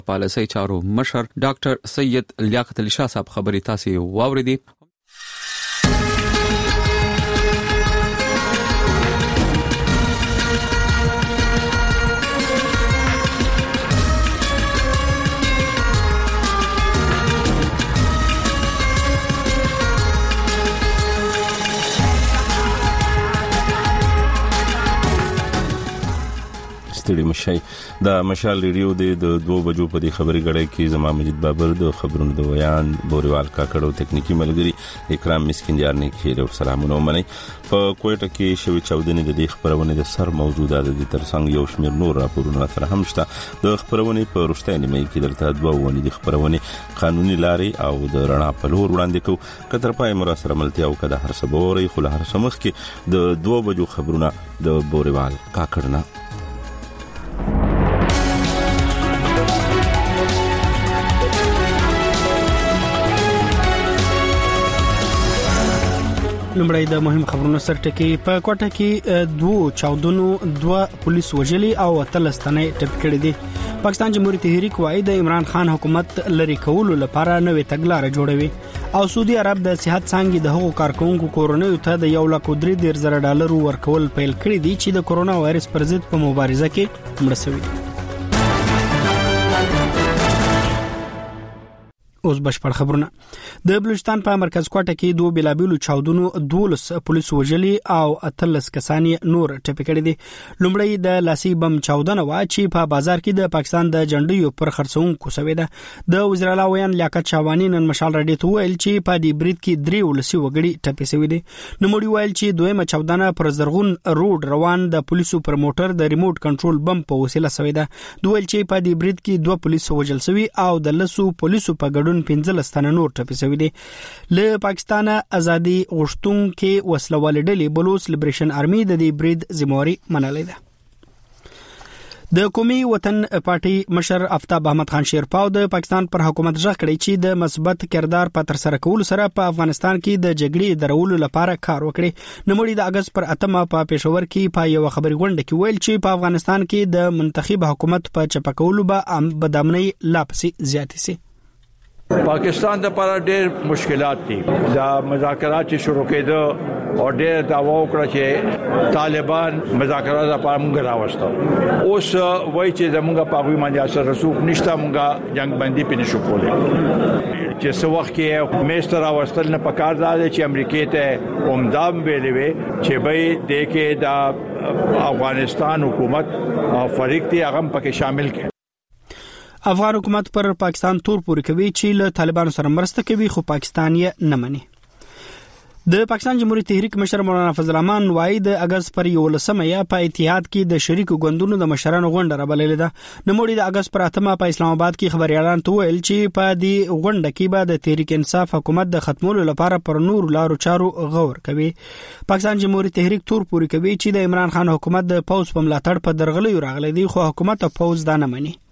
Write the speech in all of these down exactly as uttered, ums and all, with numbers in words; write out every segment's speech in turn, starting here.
پالیسي چارو مشر ډاکټر سید لیاقت علي شاه صاحب خبري تاسو واوریدي. ستړي مشي د مشال ریډیو د دوه بجو په دې خبري غړې کې زما مجید بابر د خبرونو د ویان بوريوال کاکړو تکنیکی ملګری اکرام مسکینجار نه خیر او سلامونه ومني. په کوټه کې شوی چاودنې د دې خبرونه د سر موجوده د ترڅنګ یو شمیر نور راپورونه سره هم شته. د خبرونه په رښتینی مې کې درته دوه ونی د خبرونه قانوني لارې او د رڼا په لور وړاندې کو کتر پای مر سره ملتیا او کده هر سبوري خو له هر سمخ کې د دوه بجو خبرونه د بوريوال کاکړنا. لمړی د مهم خبرونو سرټکی. په کوټه کې دوه چاودنو دوه پولیس وژلي او تلستنې ټپ کړې دي. پاکستان جمهوریت تحریک وايي د عمران خان حکومت لری کولو لپاره نوې تګلارې جوړوي او سعودي عرب د صحت څنګه د حقوقو کارکونکو کورونو ته د یو لک درې ډیر زره ډالر ورکول پیل کړی دي چې د کورونا وایرس پر ضد په مبارزه کې مړ شوی. اوس بشپړ خبرونه. د بلوچستان په مرکز کوټه کې دوه بلابلو چاودنو دولس پولیس وژلي او اتلس کسان نور ټپي کړي دي. لومړی د لاسي بم چاودنه وا چې په بازار کې د پاکستان د جنډیو پر خرڅونکو سوي ده. د وزیر اعلی ویان لیاقت شاوانی نن مشال رډیو ته ویل چې په دې برید کې درې ولسی وګړي ټپي شوي دي. نو مړي ویل چې دویمه چاودنه پر زرغون روډ روان د پولیسو پر موټر د ریموټ کنټرول بم په وسیله شوی ده. دوی چې په دې برید کې دوه پولیس وژل شوي او د لسو پولیسو په ګډون پنځلس تنه نور ټپي شوي دي. له پاکستان ازادي غوښتونکو وسلوال ډلې بلوچ لیبریشن آرمي د دې برید ذمہواری منلې ده. د قومي وطن پارټي مشر آفتاب احمد خان شیرپاو د پاکستان پر حکومت ځخ کړی چې د مثبت کردار په تر سره کول سره په افغانستان کې د جګړې درولو لپاره کار وکړي. نوموړي د اگست پر اتمه په پېښور کې په یو خبري غونډه کې ویل چې په افغانستان کې د منتخب حکومت په چپکولو به بدامنۍ لا پسې زیاتې سي. پاکستان د لپاره ډېر مشکلات دي. دا مذاکرات چې شروع کېده او ډېر دعوا وکړه چې طالبان مذاکرات لپاره موږ راوستو. اوس وایي چې زموږ په هغه باندې اثر رسوخ نشته، موږ جنگ بندي پنه شو کولای. چې څو وخت کې میستر راوستل نه پکار دی چې امریکای ته اومدام ویلې چې به د کې د افغانستان حکومت فریق دی هغه پکې شامل کړي. افغان حکومت پر پاکستان تور پورې کوي چې له طالبانو سره مرسته کوي خو پاکستان یې نه مني. د پاکستان جمهوریت تحریک مشر مولانا فضل الرحمن وايي د اگست پر یولسمه یا په اتحاد کې د شریکو ګوندونو د مشرانو غونډه رابللې ده. نوموړي د اگست پر اتمه په اسلام آباد کې خبري اعلان ویل چې په دې غونډه کې به د تحریک انصاف حکومت د ختمولو لپاره پر نور لارو چارو غور کوي. پاکستان جمهوریت تحریک تور پورې کوي چې د عمران خان حکومت د پوز په ملاتړ په درغلي راغلي دي خو حکومت او پوز دا نه مني.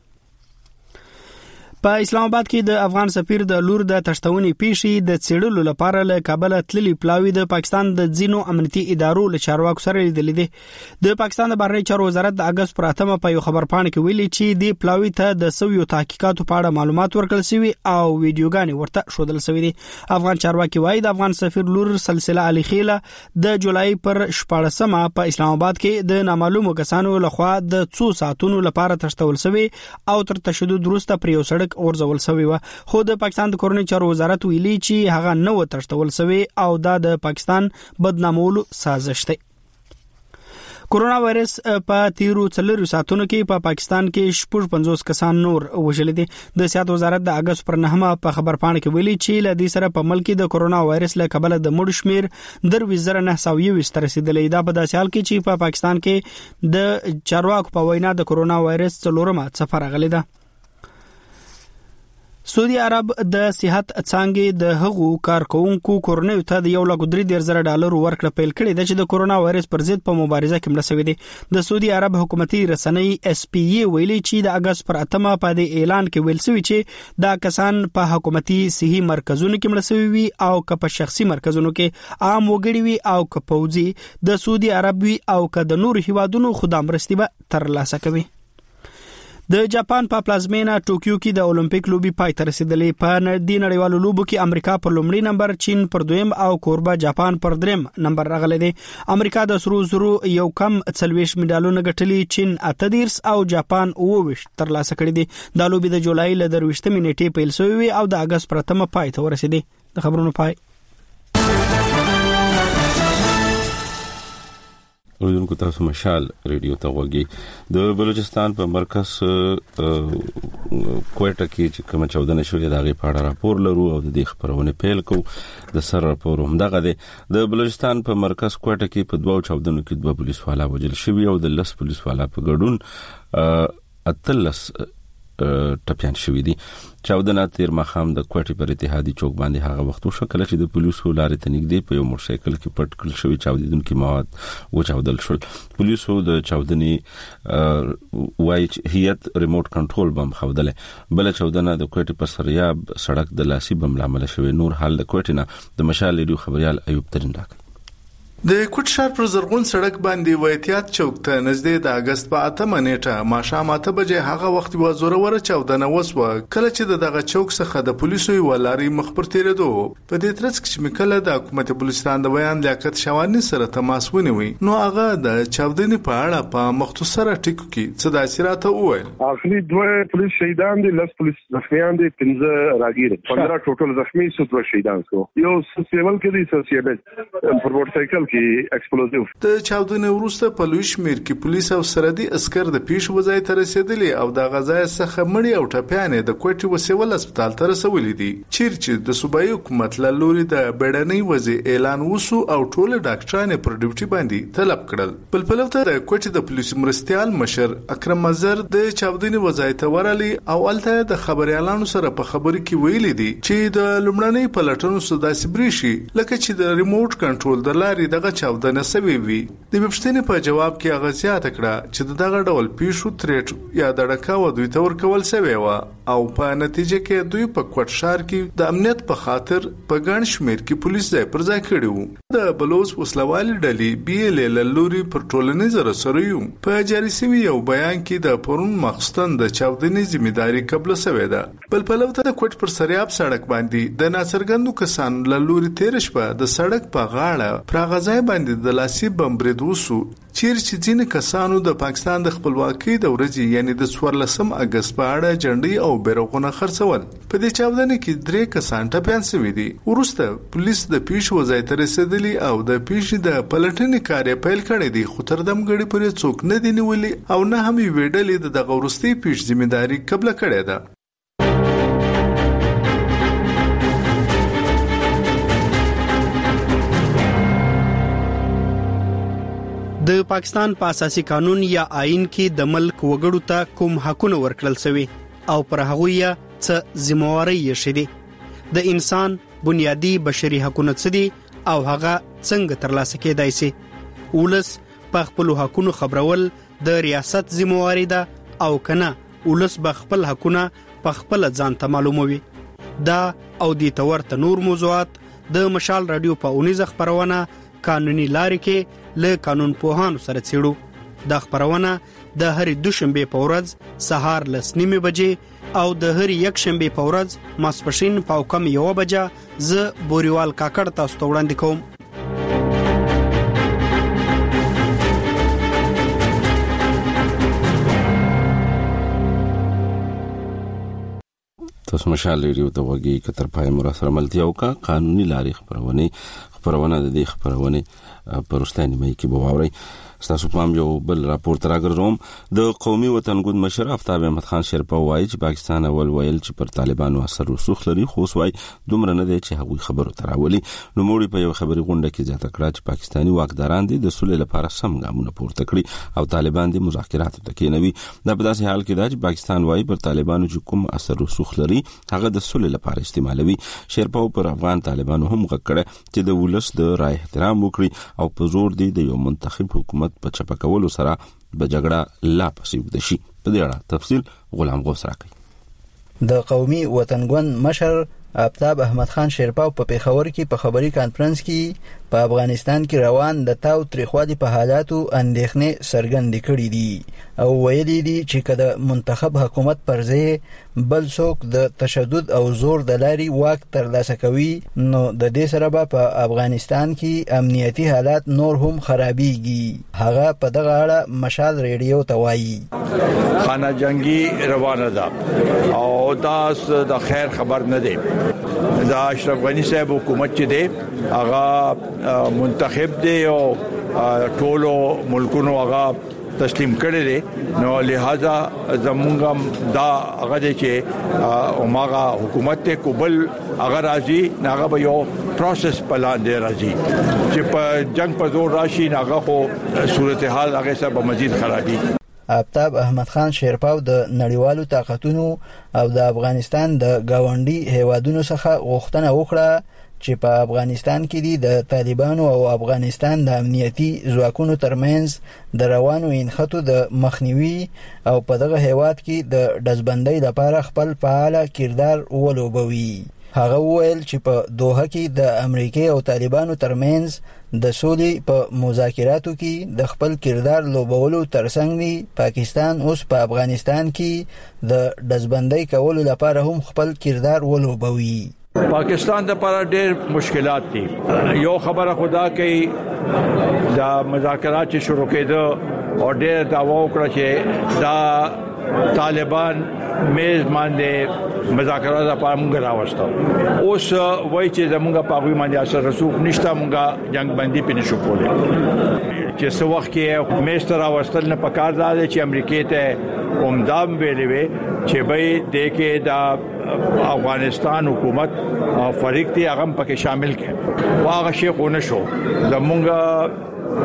په اسلام آباد کې د افغان سفیر د لور د تشتونې پیښې د څېړلو لپاره له کابل تللي پلاوی د پاکستان د ځینو امنیتي ادارو له چارواکو سره لیدل دي. د پاکستان د بهرنی چارو وزارت د اگست پر اتمه په یو خبر پاڼه کې ویلي چې د پلاوی ته د سویو تحقیقاتو په اړه معلومات ورکړل شوي او ویډیوګانې ورته ښودل شوي دي. افغان چارواکي وايي د افغان سفیر لور سلسله علي خیله د جولای پر شپږمه په اسلام آباد کې د نامعلومو کسانو لخوا د څو ساعتونو لپاره تشتول شوي او تر تشدد وروسته پر یو سړک ورزول شوی و. خو د پاکستان د کورنۍ چارو وزارت ویلي چې هغه نه و تشتول شوی او دا د پاکستان بدنامولو سازش دی. کورونا وایرس په تیرو څلورو ساعتونو کې په پا پاکستان کې شپږ پنځوس کسان نور وژل دي. د صحت وزارت د اگست پر نهمه په خبر پاڼه کې ویلي چې ل دې سره په ملک کې د کورونا وایرس له کبله د مړ شمیر درویش زره نه سوه یوویشت تر رسیدلې. دا په داسې حال کې چې په پا پاکستان کې د چارواکو په وینا د کورونا وایرس څلورمه څپه راغلې ده. سعودي عرب د صحت څنګه د هغو کارکونکو کورنۍ ته د یو لک درې ډیر زره ډالر ورکړه پیل کړي د چې د کورونا وایرس پر ضد په مبارزه کې مړ شوی دي. د سعودي عرب حکومتي رسنۍ اس پی ای ویلي چې د اگست پر اتمه په دې اعلان کې ویل شوی چې دا کسان په حکومتي صحي مرکزونو کې مړ شوی وي او که په شخصي مرکزونو کې عام وګړي وي او که پوځي د سعودي عرب وي او که د نور هیوادونو خدامرستي به ترلاسه کوي. د جاپان په پلازمینه ټوکیو کې د اولمپیک لوبي پای ته رسیدلې. په نړۍ نړیوالو لوبو کې امریکا پر لومړي نمبر، چین پر دویم او کوربه جاپان پر دریم نمبر راغلي دي. امریکا د سرو زرو یو کم څلويش مډالونه ګټلي، چین اته دیرش او جاپان اوه ویشت ترلاسه کړي دي. د لوبي د جولای ل درويشتمې نیټې پیل شوې او د اگست پرتمه پای ته ورسېدي. د خبرونو پای. اوریدونکو تاسو مشال ریډیو ته وګورئ. د بلوچستان په مرکز کوټه کې چې کوم چودنه شوې د هغه په اړه راپور لرو او د دې خبرونه پیل کوو. د سر راپور هم دغه دی. د بلوچستان په مرکز کوټه کې په دوه چودنو کې دوه پولیس والا وژل شوي او د لس پولیس والا په ګډون اتلس ټپيان شوي دي. چودنه تیر مخام د کوټې پر اتحادي چوک باندې هغه وخت وشو کله چې د پولیسو لارې ته نږدې په یو موټرسایکل کې پټ کړل شوی چاودیدونکي مواد وچاودل شول. پولیسو د چاودنې وایي هیئت ریموټ کنټرول بم خوده. بل چودنه د کوټې پر سریاب سړک د لاسي بم لامل شوی. نور حال د کوټې نه د مشال ریډیو خبريال ایوب ترين راکړ. د کوټ ښار پر زرغون سړک باندې وایتیات چوک ته نږدې د اگست په اتمه نیټه ماښام اته بجې هغه وخت و زوروره چاودنه وسوه کله چې د دغه چوک څخه د پولیسو یو لاري مخبر تیرېدو. په دې ترڅ کې چې مکله د حکومت بلوچستان د بیان لیاقت شوانی سره تماس ونیوي نو هغه د چاودنې په اړه په مختصره ټکو کې څه د اثرات وویل. اخلي دوه پولیس شهیدان دي، لس پولیس زخمیان دي، پنځه راګیر، پندرہ ټوټل زخمی شو، دوه شهیدان شو. یو سیول کې دي سوسیبل پر موټرسایکل کې ایکسپلوزیو. د چاودنې وروسته په لوی شمیر کې پولیس او سردي عسكر د پیښ وځای ته رسیدلي او د غزا څخه مړي او ټپيانې د کوټې وسیول هسپتال ته رسولي دي. چیرې د صوبایي حکومت له لوري د بیړنۍ وضع اعلان وسو او ټول ډاکټرانو پر ډیوټي باندې طلب کړل. بل په لور د کوټې د پولیس مرستيال مشر اکرم مزر د چاودنې وځای ته ورالي او الته د خبريالانو سره په خبري کې ویلي دي چې د لمړنۍ پلټنو سوداسي بریشي لکه چې د ریموټ کنټرول د لارې دغه چاودنه نسوي وي. د پښتنې په جواب کې هغه زیاته کړه چې دغه ډول پیښو تریټ یا دړکا و دوی ته ورکول شوی و او په نتیجه کې دوی په کوټ ښار کې د امنیت په خاطر په ګڼ شمیر کې پولیس ځای پر ځای کړي وو. د بلوچ وسلوالي ډلې بي ال ال لوري پر ټولنیز رسنیو په جاري شوی یو بیان کې د پرون مخستن د چاودنې ځمېداري قبل شوی ده. بل په لور د کوټ پر سریاب سړک باندې د ناڅرګندو کسانو له لوري تیر شپه د سړک په غاړه پر غځای باندې د لاسي بم برید وسو. چیرې چې ځینې کسانو د پاکستان د خپلواکۍ د ورځې یعنی د څوارلسم اگست په اړه جنډۍ او بیرغونه خرڅول. په دې چاودنه کې درې کسان ټپيان شوي دي. وروسته پولیس د پیښ وځای ته رسیدلي او د پیښې د پلټنې کار پیل کړی دی خو تر دم غړي پرې څوک نه دی نیولي او نه هم ویډلې د دغه ورستي پیښ ځمېداري قبل کړی ده. د پاکستان په اساسي قانون یا آئین کې د ملک وګړو ته کوم حقونه ورکړل شوی او پر هغه یې څه ذمہواری یې شېدي. د انسان بنیادی بشري حقونه څه دي او هغه څنګه ترلاسه کېدای شي. ولس په خپل حقونو خبرول د ریاست ذمہواری ده او کنه ولس به خپل حقونه په خپل ځان ته معلوموي. دا او د تورته نور موضوعات د مشال رادیو په اونیزه خبرونه قانوني لارې کې له قانون پوهانو سره څېړو. دا خبرونه د هر دوشنبه په ورځ سهار لس نیمه بجې او د هر یک شنبه په ورځ ماسپښین په کم یو بجې ز بوريوال کاکړ تاسو ته وړاندې کوم. تاسو مشال ریډیو ته وګورئ کتر پای مراسل ملتیا او کا قانوني لارې خبرونه خبرونه د دې خبرونه پرستاني مې کې بووري. تاسو پام یو بل راپور تراګرزوم. د قومي وطنګود مشر افتاب احمد خان شیرپا وایي چې پاکستان اول ویل چې پر طالبانو اثر رسوخ لري خو وایي دومره نه دی چې هغوی خبرو تراولي. نو موږ په یو خبري غونډه کې ځاته کړه چې پاکستاني واکداران دي د سولې لپاره سم ګامونه پورته کړي او طالبان دي مذاکرات ته کېنوي. دا په داسې حال کې دا چې پاکستان وایي پر طالبانو چې کوم اثر رسوخ لري هغه د سولې لپاره استعمالوي. شیرپا پر افغان طالبانو هم غکړه چې د ولس د رائے احترام وکړي او په زور دی د یو منتخب حکومت په چپکولو سره به جګړه لا پسې وګد شي. په دې اړه تفصیل غلام غوث راکړي. د قومي وطنګوند مشر آفتاب احمد خان شیرپاو په پیښور کې په خبري کانفرنس کې په افغانستان کې روان د تاو تریخوالي په حالاتو اندېښنې څرګندې کړې دي او ویلي دي چې کله منتخب حکومت پر ځای بل څوک د تشدد او زور د لارې واک ترلاسه کوي نو د دې سره به په افغانستان کې امنیتي حالات نور هم خرابېږي. هغه په دغه اړه مشال ریډیو ته وایي خانه جنگي روانه ده او دا د خیر خبر نه دی. دا اشرف غنی صاحب حکومت چې دی هغه منتخب دی او ټولو ملکونو هغه تسلیم کړی دی نو لہذا زمونږ دا هغه دی چې اوماغه حکومت ته قبول هغه راځي هغه به یو پروسس پلان دی راځي چې په جنگ په زور راشي هغه خو صورتحال هغه سره مزید خرابي. آفتاب احمد خان شیرپاو د نړیوالو طاقتونو او د افغانستان د گاونډي هیوادونو څخه غوښتنه وکړه چې په افغانستان کې دي د طالبانو او افغانستان د امنیتي ځواکونو ترمنځ د روانو انخټو د مخنیوي او په دغه هیواد کې د دزبندۍ لپاره خپل فعال کردار ولوبوي. هغه وویل چې په دوحه کې د امریکای او طالبانو ترمنځ د سولې په مذاکراتو کې د خپل کردار لوبولو ترڅنګ پاکستان اوس په افغانستان کې د دزبندۍ کولو لپاره هم خپل کردار ولوبوي. پاکستان د لپاره ډېر مشکلات دي. یو خبره خدا کوي دا مذاکرات چې شروع کېده او ډېر دعوا وکړه چې دا طالبان میز باندې مذاکرات لپاره موږ راوستو. اوس وایي چې زموږ په هغه باندې اثر رسوخ نشته موږ جنگ بندي پینې شو کولای چې څو وخت کې میز ته راوستل نه پکار دی چې امریکای ته اومدام ویلې وي چې به د کې دا افغانستان حکومت فریق تی هغه پکې شامل کړي واغه شي خو نه شو زمونږ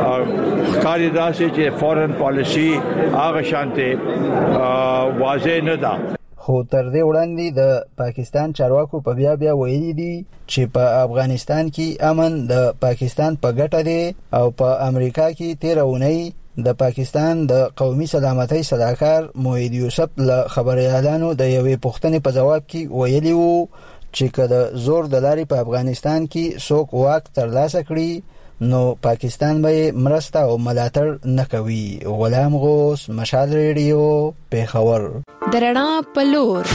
خاري داسې چې فورن پالیسی هغه شانته واضح نه ده. خو تر دې وړاندې د پاکستان چارواکو په بیا بیا ویلي دي چې په افغانستان کې امن د پاکستان په ګټه دی او په امریکا کې تیر اونۍ د پاکستان د قومي سلامتۍ صلاحکار موحد یوسف له خبريالانو د یوې پوښتنې په جواب کې ویلي وو چې کله زور د لارې په افغانستان کې څوک واک ترلاسه کړي نو پاکستان به مرسته او ملاتړ نه کوي. غلام غوث، مشال ریډیو، پیښور. درنا پلور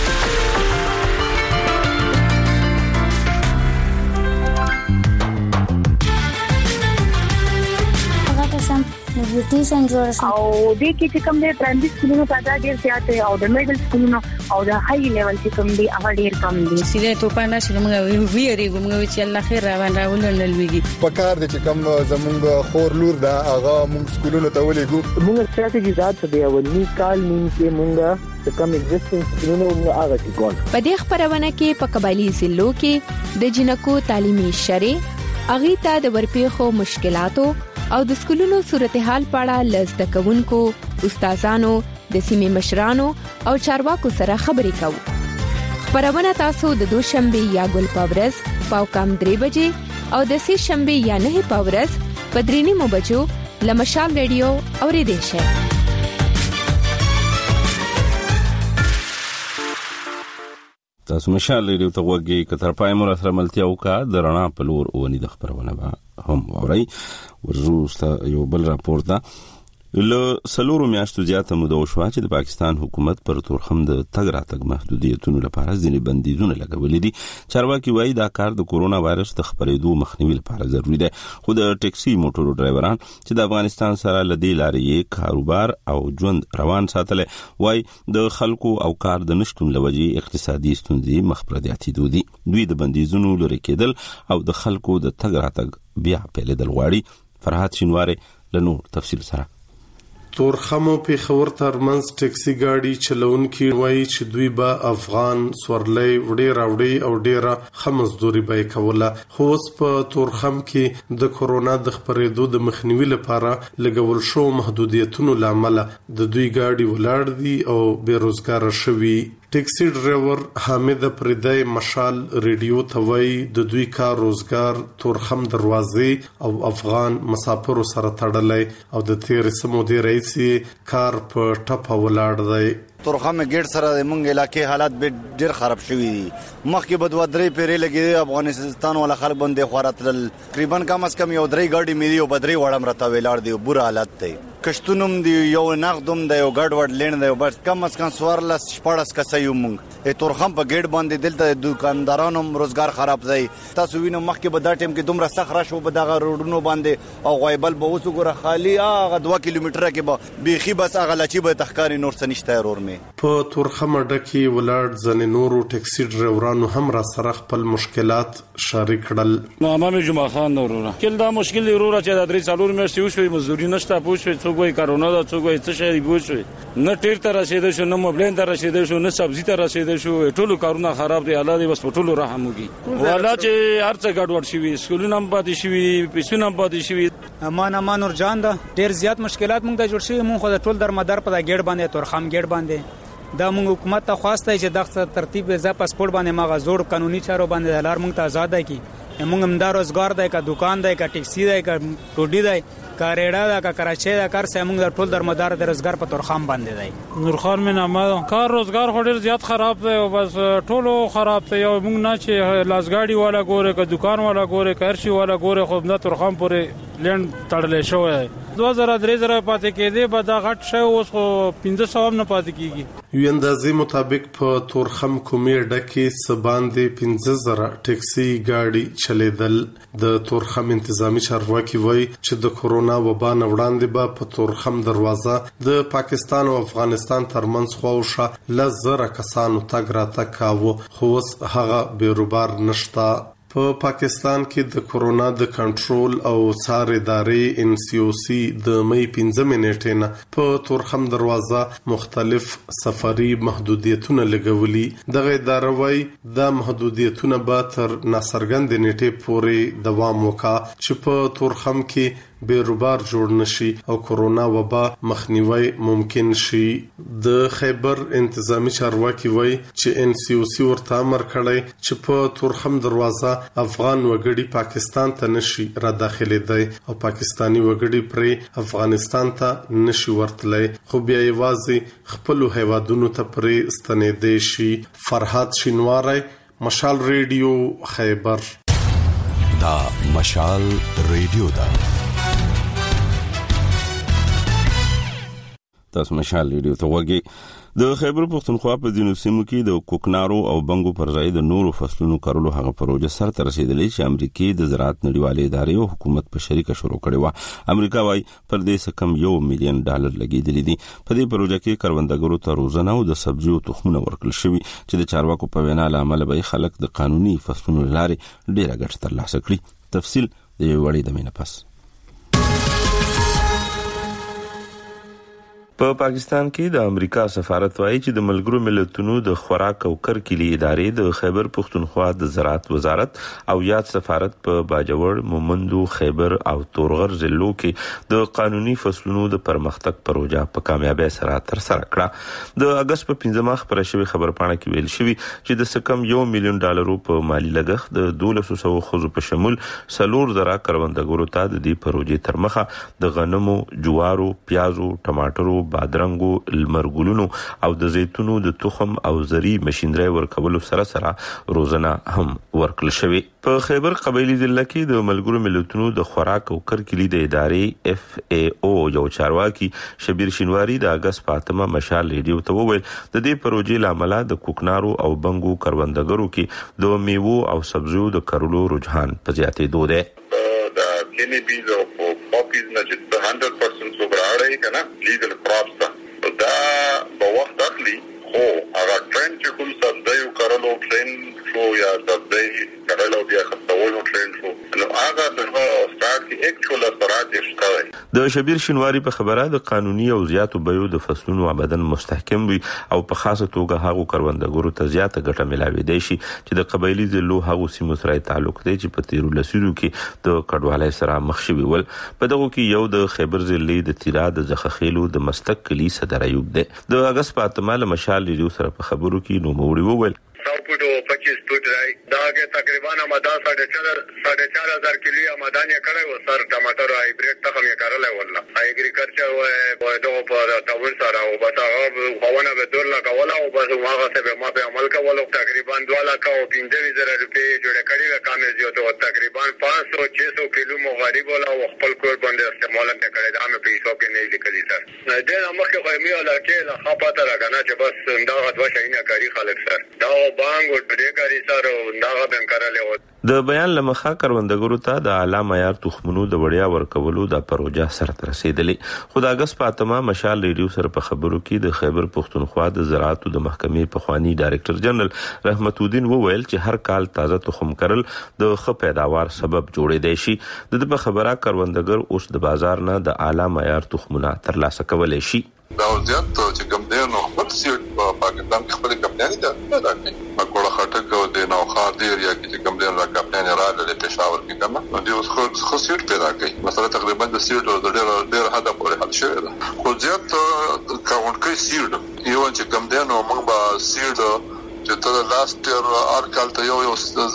نیوټریشن جوړ شو او د کې چې کوم د پرایمري سکولونو په اړه ډیر زیات او د میډل سکولونو او د هاي لیول چې کوم دی هغه ډیر کم دي. سیده ته په نشه موږ ویری موږ چې الله خیر روان راول نه لويږي په کار د چې کوم زمونږ خور لور دا هغه موږ سکولونو ته ولېګو موږ ستراتیژي ذات دی او نی کال نیم کې موږ د کوم ایگزیسټنس سکولونو موږ هغه چې ګول په دې خبرونه کې په قبایلی ضلعو کې د جنکو تعلیمي شری اغي ته د ورپېخو مشکلاتو او د سکولونو صورتحال پاړه لزده کوونکو استادانو د سیمې مشرانو او چارواکو سره خبرې کوو. خبرونه تاسو د دوشنبه یا ګل پاورز پاو کم درې بجې او د سه شنبه یا نه پاورز په درې نیمو بجو لمشال ریډیو اوریدئ شئ. تاسو مشال ریډیو ته وګورئ کتر پای مو سره ملتیا وکا د رڼا په لور اونې د خبرونه به هم اورئ. ورزوسته یو بل راپور ده له سلورو میاشتو زیاته موده وشوه چې د پاکستان حکومت پر تورخم د تګ راتګ محدودیتونو لپاره ځینې بندیزونه لګولي دي. چارواکي وایي دا کار د کورونا وایرس د خپرېدو مخنیوي لپاره ضروری دی. خو د ټیکسي موټرو ډرایوران چې د افغانستان سره لدی لارې کاروبار او ژوند روان ساتل وایي د خلکو او کار د نشټون لوجې اقتصادي ستونزې مخ پر زیاتېدو دي. دوی د بندیزونو لرې کېدل او د خلکو د تګ راتګ بیا پیلېدل غواړي. فرحات شینواری له نور تفصیل سره. تورخمو پیښور ترمنځ ټیکسي گاډي چلونکي وایي چې دوی به افغان سورلۍ وړي راوړي او ډیره خمزدوري به کوله. خو اوس په تورخم کې د کورونا د خپرېدو د مخنیوي لپاره لګول شو محدودیتونو لامل د دوی گاډي ولاړ دي او بیروزګار شوي. ټیکسي ډرایور حامد پردای مشال ریډیو توي د دوی کار روزګار تورخم دروازې او افغان مسافر سره تړلې او د تیر سمو دی رئیس کار په ټپه ولاړ دی. تورخم ګډ سره د مونږ علاقې حالات به ډیر خراب شوي دي. مخکې بد ودرې پیرې لګي افغانستان ولا خلک باندې خوراتل تقریبا کم از کم یو درې ګاډي مې یو بدري وړم راته ویلاړ دی. بور حالت دی. کشتونم دی یو نغدم دی یو ګډ وډ لین دی بس کم از کم سوارلس شپړس کسې یو مونږ ای تورخم په ګډ باندې دلته دکاندارانو روزګار خراب دی. تاسو وینئ مخکې به دا ټیم کې دومره سخت را شو به دغه روډونو باندې او غایبل به اوس ګوره خالی هغه دوه کیلومتره کې به بیخي بس هغه لچی به تخکاری نور څه نشته رور مې په تورخم ډکی ولاړ ځنې نورو ټیکسي ډرایورانو هم را سره خپل مشکلات شریک کړل. نامه مې جمعه خان نورونه کله دا مشکل دی وروره چې د درې څلور میاشتې وشوي مزدوري نشته پوښوي څوک وایي کرونا دا څوک وایي څه شی پوښوي نه ټیر ته رسیدل شو نه موبلین ته رسیدل شو نه سبزی ته رسیدل شو ټولو کارونه خراب دي. الله دې بس په ټولو رحم وکړي. والا چې هر څه ګډوډ شوي سکولونه هم پاتې شوي پیسونه هم پاتې شوي. امان امان نور جان دا ډیر زیات مشکلات موږ ته جوړ شوي. موږ خو د ټول درمدار په دا ګډ باندې تورخم ګډ باندې دا موږ حکومت ته خواسته چې دغه ترتیب ز پاسپورت باندې ماغه زوړ قانوني چارو باندې لار موږ ته آزاد کی. موږ هم دا روزګار دی کا دکان دی کا ټیکسي دی کا ټوډي دی کا ریډا دا کا کراچي دا کار سه موږ د ټول درمدار د روزګار په تورخم باندې دی. نور خان مې نامه کار روزګار خو ډیر زیات خراب دی او بس ټولو خراب دی. یو موږ نه چې لاسګاډي والا ګوره کا دکان والا ګوره کا هرشي والا ګوره خو نه تورخم پورې لند تړلې شوی. دوه زره درې زره پاتې کېدی به دا غټ شی اوس خو پنځه سوه هم نه پاتې کېږي. یو اندازې مطابق په تورخم کومې ډکې څه باندې پنځه زره ټیکسي ګاډي چلیدل. د تورخم انتظامی چارواکي وایي چې د کورونا وبا نه وړاندې به په تورخم دروازه د پاکستان او افغانستان ترمنځ خواوشا لس زره کسانو تګ راتګ کاوه خو اوس هغه بیروبار نشته. په پاکستان کې د کورونا د کنټرول او څار ادارې ان سی او سی د مې پنځمې نیټې نه په تورخم دروازه مختلف سفري محدودیتونه لګولي. دغه اداره وايي دا محدودیتونه به تر ناڅرګند نیټې پورې دوام وکړي چې په تورخم کې بیروبار جوړ نشي او کورونا وبا مخنیوي ممکن شي. د خیبر انتظامی چارواکي وایي چې ان سی او سی ورته امر کړی چې په تورخم دروازه افغان وګړي پاکستان ته نشي را داخليدای او پاکستانی وګړي پر افغانستان ته نشي ورتلای خو بیا یوازې خپل هیوادونو ته پر ستنېدای شي. فرحات شینواری مشال ریډیو خیبر. دا مشال ریډیو دا تاسو مشال ریډیو ته وګورئ. د خیبر پښتونخوا په ځینو سیمو کې د کوکنارو او بنګو پر ځای د نورو فصلونو کارولو هغه پروژه سره ته رسیدلې چې امریکای د زراعت نړیوالې ادارې او حکومت په شریکه شروع کړې و. امریکا وايي پر دې څه کم یو میلیون ډالر لګیدلې دي. په دې پروژه کې کروندګرو ته روزنه او د سبزیو تخمونه ورکړل شوي چې د چارواکو په وینا لامل به خلک د قانوني فصلونو لارې ډیره ګټه ترلاسه کړي. تفصیل د یو وړي د مینه پس. په پاکستان کې د امریکا سفارت وايي چې د ملګرو ملتونو د خوراک او کرکیلي ادارې د خیبر پښتونخوا د زراعت وزارت او یاد سفارت په باجوړ، مومندو، خیبر او تورغر ضلعو کې د قانوني فصلونو د پرمختګ پروژه په کامیابی سره تر سره کړه. د اگست په پنځمه خبره شوی خبرپاڼه کې ویل شوی چې د سکم یو میلیون ډالرو په مالی لګښت د دولس سوه خزو په شمول سلور زره کروندګرو ته د دې پروژې تر مخه د غنمو، جوارو، پیازو، ټماټرو، بادرنګو، لمرګلونو او د زیتونو د تخم او زری ماشينري ورکولو سره سره روزنه هم ورکړل شوې. په خیبر قبایلی ضلع کې د ملګرو ملتونو د خوراک او کرکیلي د ادارې اف ای او یو چارواکي شبیر شینواری د اگست پاتمه مشال ریډیو ته وویل د دې پروژې لامل د کوکنارو او بنګو کروندګرو کې د میوو او سبزیو د کرلو رجحان په زیاتېدو دی. د کینیبیز او پاپیز نه چې one hundred percent وګړي کنه لیګل کراپس ته دا په وخت اخلي خو هغه ټرند چې کوم سبزیو کرلو ټرند شو یا سبزی کرلو بیا خپلولو ټرند شو نو هغه د سٹارټ کې اکچوال اثرات یې ښکاري. د شبیر شینواری په خبره د قانوني او زیاتو بیو د فصلونو آبادن مستحکم وي او په خاصه توګه هغو کروندګرو ته زیاته ګټه ملاوي دی شي چې د قبایلی ضلعو هغو سیمو سره تعلق دی چې په تیرو لسیزو کې د کډوالۍ سره مخ شوي ول. په دغو کې یو د خیبر ضلع د تیرا د زخخیلو د مستق کلی صدر ایوب دی. د اگست په اتمه له مشال ریډیو سره په خبرو کې نوموړي وویل सौ फुट और पच्चीस फुट रही दागे तकरीबन आमदान साढ़े चार साढ़े चार हजार किलो आमदान ये करे वो सर टमाटर हाइब्रिड तक हम ये कर ले वल्ला एग्रीकल्चर वो दो पर ताउन सारा वो बता अब हवाना पे दो लाख वाला वो बस वहां से पे वहां पे अमल का वो लोग तकरीबन दो लाख का तीन हजार रुपए जोड़े करीब काम है जो तो तकरीबन पाँच सौ छह सौ किलो मुगारिब वाला वो खपल कोर बंदे इस्तेमाल में करे दाम पे पैसों के नहीं निकली सर दे हम के खैमी वाला के ला खपत रखना है बस अंदाज दवा शैना करी खालक सर دا بانګ او ډېګاری سره دا به کارله و. د بیان لمخه کروندګرو ته د اعلی معیار تخمونو د وړیا ورکولو د پروژه سره رسیدلې. خو د اگست په اتمه مشال ریډیو سره په خبرو کې د خیبر پښتونخوا د زراعت د محکمې پخوانی ډایریکټر جنرال رحمت الدین وویل چې هر کال تازه تخم کرل د ښه پیداوار سبب جوړې دی شي. د په خبره کروندګر اوس د بازار نه د اعلی معیار تخمونه ترلاسه کولای شي. دا زیات چې کوم دی نو خپل سیټ په پاکستان کې خپل کمپنی ده دا کوي مکوړه خټک او د نوخا دی یا چې کوم دی را کمپنی را د پېښور کې کوم نو دی اوس خو سیټ پیدا کوي مثلا تقریبا د سیټ د ډېر ډېر حدا پورې حل شوی ده. خو زیات کاونټ سیټ یو چې کوم دی نو موږ به سیټ چې تر لاست ایئر ار کال ته یو یو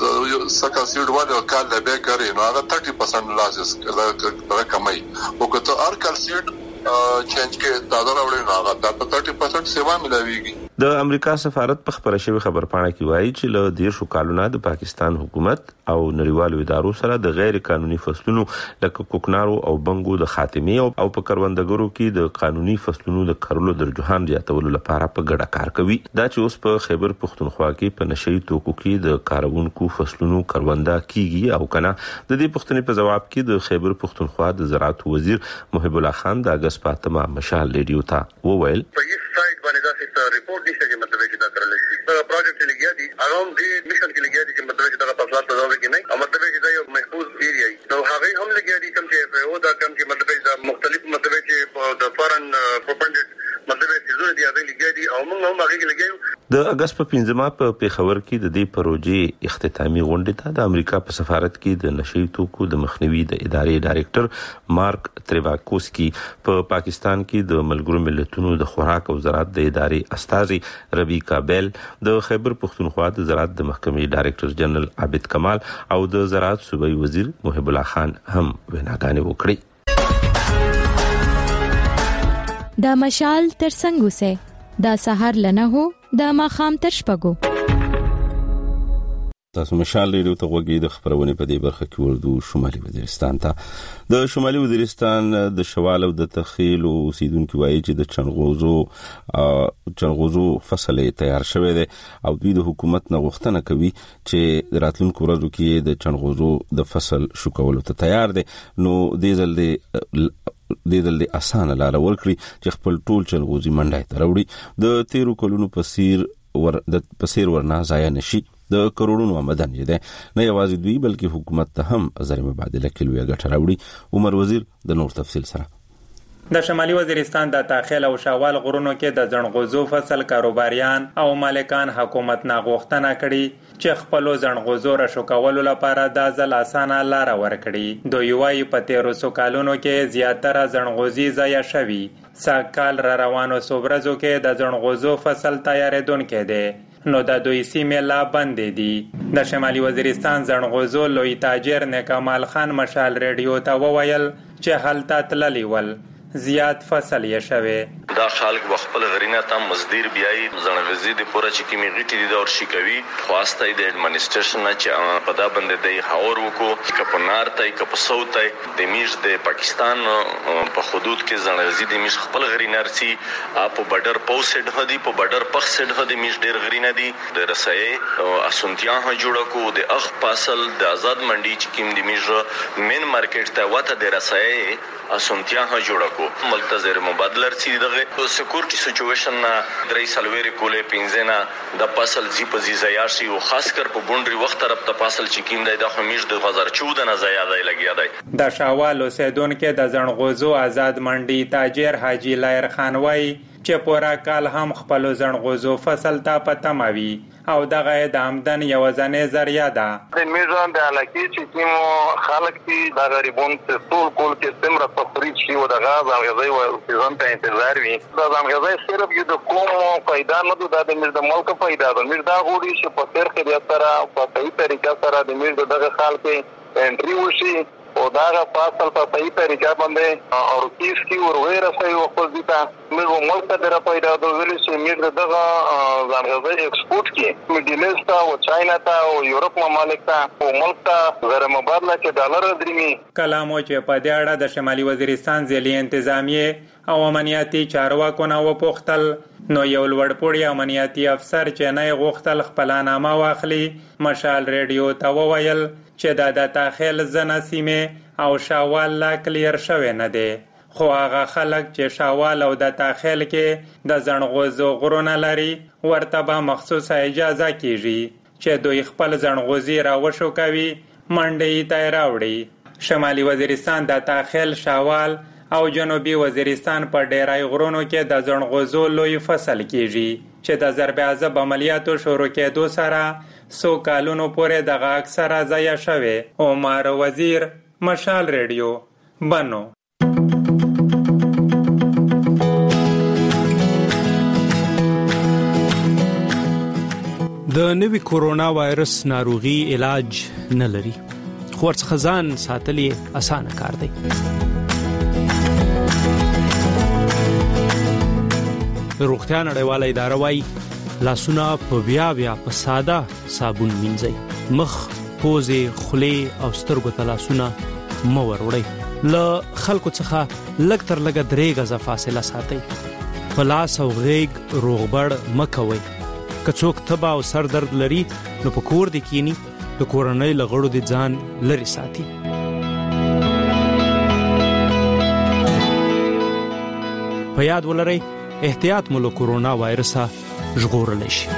سکه سیټ والو کال به کوي نو هغه thirty percent لاسز رقمای او که ار کال سیټ چینج کې تازه راوړي نو هغه د thirty percent سیوا ملويږي. د امریکا سفارت په خبره شوی خبرپاڼه کې وایي چې له دیرشو کالونو د پاکستان حکومت او نړیوالو ادارو سره د غیر قانوني فصلونو لکه کوکنارو او بنګو د خاتمې او په کروندګرو کې د قانوني فصلونو د کرلو د رجحان زیاتولو لپاره په ګډه کار کوي. دا چې اوس په خیبر پښتونخوا کې په نشئی توکو کې د کارونکو فصلونو کرونده کیږي او کنه. د دې پوښتنې په جواب کې د خیبر پښتونخوا د زراعت وزیر محب الله خان د اگست په اتمه مشال ریډیو ته وویل report नहीं चाहिए मतलब कि कर ले तो प्रोजेक्ट के लिए दी अराउंड दी मिशन के लिए दी कि मतलब कि तरह तफसीलात बताओगे कि नहीं मतलब कि ये महफूज एरिया है तो हावे हम लगे दी कम से वो दा कम की मतलब कि मुख्तलिफ मतलब कि द फॉरेन प्रोपेंडेड मतलब कि जोन دی هغه لګي دي او موږ هم هغه لګي. د اگست په پنځمه په پیښور کې د دې پروژې اختتامي غونډه ته د امریکا په سفارت کې د نشئی توکو د مخنیوي د ادارې ډایریکټر مارک تریواکوسکی په پا پاکستان کې د ملګرو ملتونو د خوراک او زراعت د ادارې استاذي ربیکا بیل د خیبر پښتونخوا د زراعت د محکمې ډایریکټر جنرال عابد کمال او د زراعت صوبایي وزیر محب الله خان هم ویناګانې وکړي. دا مشال تر څنګه سه دا سحر لنه هو دا ماخام تر شپګو. تاسو مشال ریډیو ته وګورئ. د خبرونه په دې برخه کې ورده شمالي وزیرستان ته د شمالي وزیرستان د شوال او د تخیل او اوسیدونکو وایي چې د چنغوزو چنغوزو فصل تیار شوی دی او دوی د حکومت نه غوښتنه کوي چې راتلونکو ورځو کې د چنغوزو د فصل شو کولو ته تیار دی. نو دې ځل د د دې اسانه لار ورکړي چې خپل ټول چنغوزي منډای ته راوړي. د تیرو کلونو پسیر ور د پسیر ورنا ځای نشي د کروڑونو آمدن یې ده نه یوازې دوی بلکې حکومت ته هم زر مبادله کې لوی ګټه راوړي. عمر وزیر د نور تفصیل سره. د شمالي وزیرستان د تاخیل او شاوال غرونو کې د زنغوزو فصل کاروباریان او مالکان حکومت نه غوښتنه کړي چې خپل زنغوزو را شو کولو لپاره د ځل اسانه لار ورکړي. دوی وايي په تیرو سکالونو کې زیاتره زنغوزي ضایع شوي. ساکال را روانو صبرزو کې د زنغوزو فصل تیارېدونکې دی نو د دوی سیمې لا بندې دي. د شمالي وزیرستان زنغوزو لوی تاجر نیکمال خان مشال ریډیو ته وویل چې هلته تللی ول زیات فصل یې شوه. دا خلک خپل غرینه ته مزدور بیاي زنغوزي د پوره چې کیمې غټي دي اور شي کوي خواسته د اډمنسټریشن نه چې په دا باندې د هاور وکړو کپنار ته کپ صوت د میش د پاکستان په حدود کې زنغوزي د میش خپل غرینه رسي اپ بارډر پوسټ هدي په بارډر پخ سټ هدي میش ډیر غرینه دي د رسایي اسونتیا ها جوړ کو د اخ پاسل د آزاد منډي چې کیم د میش مین مارکیټ ته وته د رسایي اسونتیا ها جوړ کو وو ملک ته زیر مبادله رسیدي دغه سکیورټي سچويشن نه درې سلويري کولې پنځه نه د فصل زی په زی زیاشي او خاص کر په بونډري وخت طرف ته فصل چکیم دی د خمیش د دو هزار چودہ نه زیاده لګیا دی د شاوال اوسیدونکو د زنغوزو آزاد منډي تاجر حاجی لایر خان وای چې پورا کال هم خپل زنغوزو فصل ته پتموي او دغه د آمدن یو ځنې ذریعہ ده د میزان د علاقې چې کوم خلک دي د غریبون ته ټول کول کې څومره تفریط شي او د غاز او غذای او سیزن ته انتظار وي دا د غذای صرف یو د کوم پیدا نه ده د میر د ملک پیدا ده میر دا غوړي چې په تیر کې د سره په صحیح طریقه سره د میر دغه خال کې انټری وشي او دا فصل په صحیح طریقه باندې او کیس کی ورغه رسي او خپل دي ته موږ ملک ته پیدا د ویل چې موږ دغه ځانګړي ایکسپورت کې مډل ایسټ او چاینا ته او یورپ ممالک ته او ملک ته غیر مبادله کې ډالر درمي کلامو چې په دې اړه د شمالي وزیرستان ځلي انتظامیه او امنیتي چارواکو نه وپوښتل نو یو لوړپوړی امنیتي افسر چې نه غوښتل خپلنامه واخلي مشال ریډیو ته وویل چې دا د تاخیل زنه سیمه او شاوال لا کلیر شوی نه دی خو هغه خلک چې شاوال او د تاخیل کې د زنغوزو غرونه لري ورته به مخصوصه اجازه کیږي چې دوی خپل زنغوزي راوشو کوي منډي ته راوړي شمالي وزیرستان د تاخیل شاوال او جنوبي وزیرستان په ډیرای غرونو کې د زنغوزو لوی فصل کیږي چې د ضرب عذاب عملیاتو شروع کېدو سره سو کالونو پورې دغه اکثره ضایع شوی عمر وزیر مشال ریډیو بنو د نوي کورونا وایرس ناروغي علاج نه لري خو ورڅخه ځان ساتلې اسانه کار دی روغتیا نړیواله اداره وايي لاسونه په بیا بیا په ساده صابون مینځئ مخ پوزې خولې او سترګو ته لاسونه مه وروړئ له خلکو څخه لږ تر لږه درې غزه فاصله ساتئ په لاس او غېږ روغبړ مه کوئ که څوک تبه او سر درد لري نو په کور دې کینی د کورنۍ له غړو دې ځان لرې ساتي په یاد ولرئ احتیاط مو له کورونا وایرسه ژغورلی شي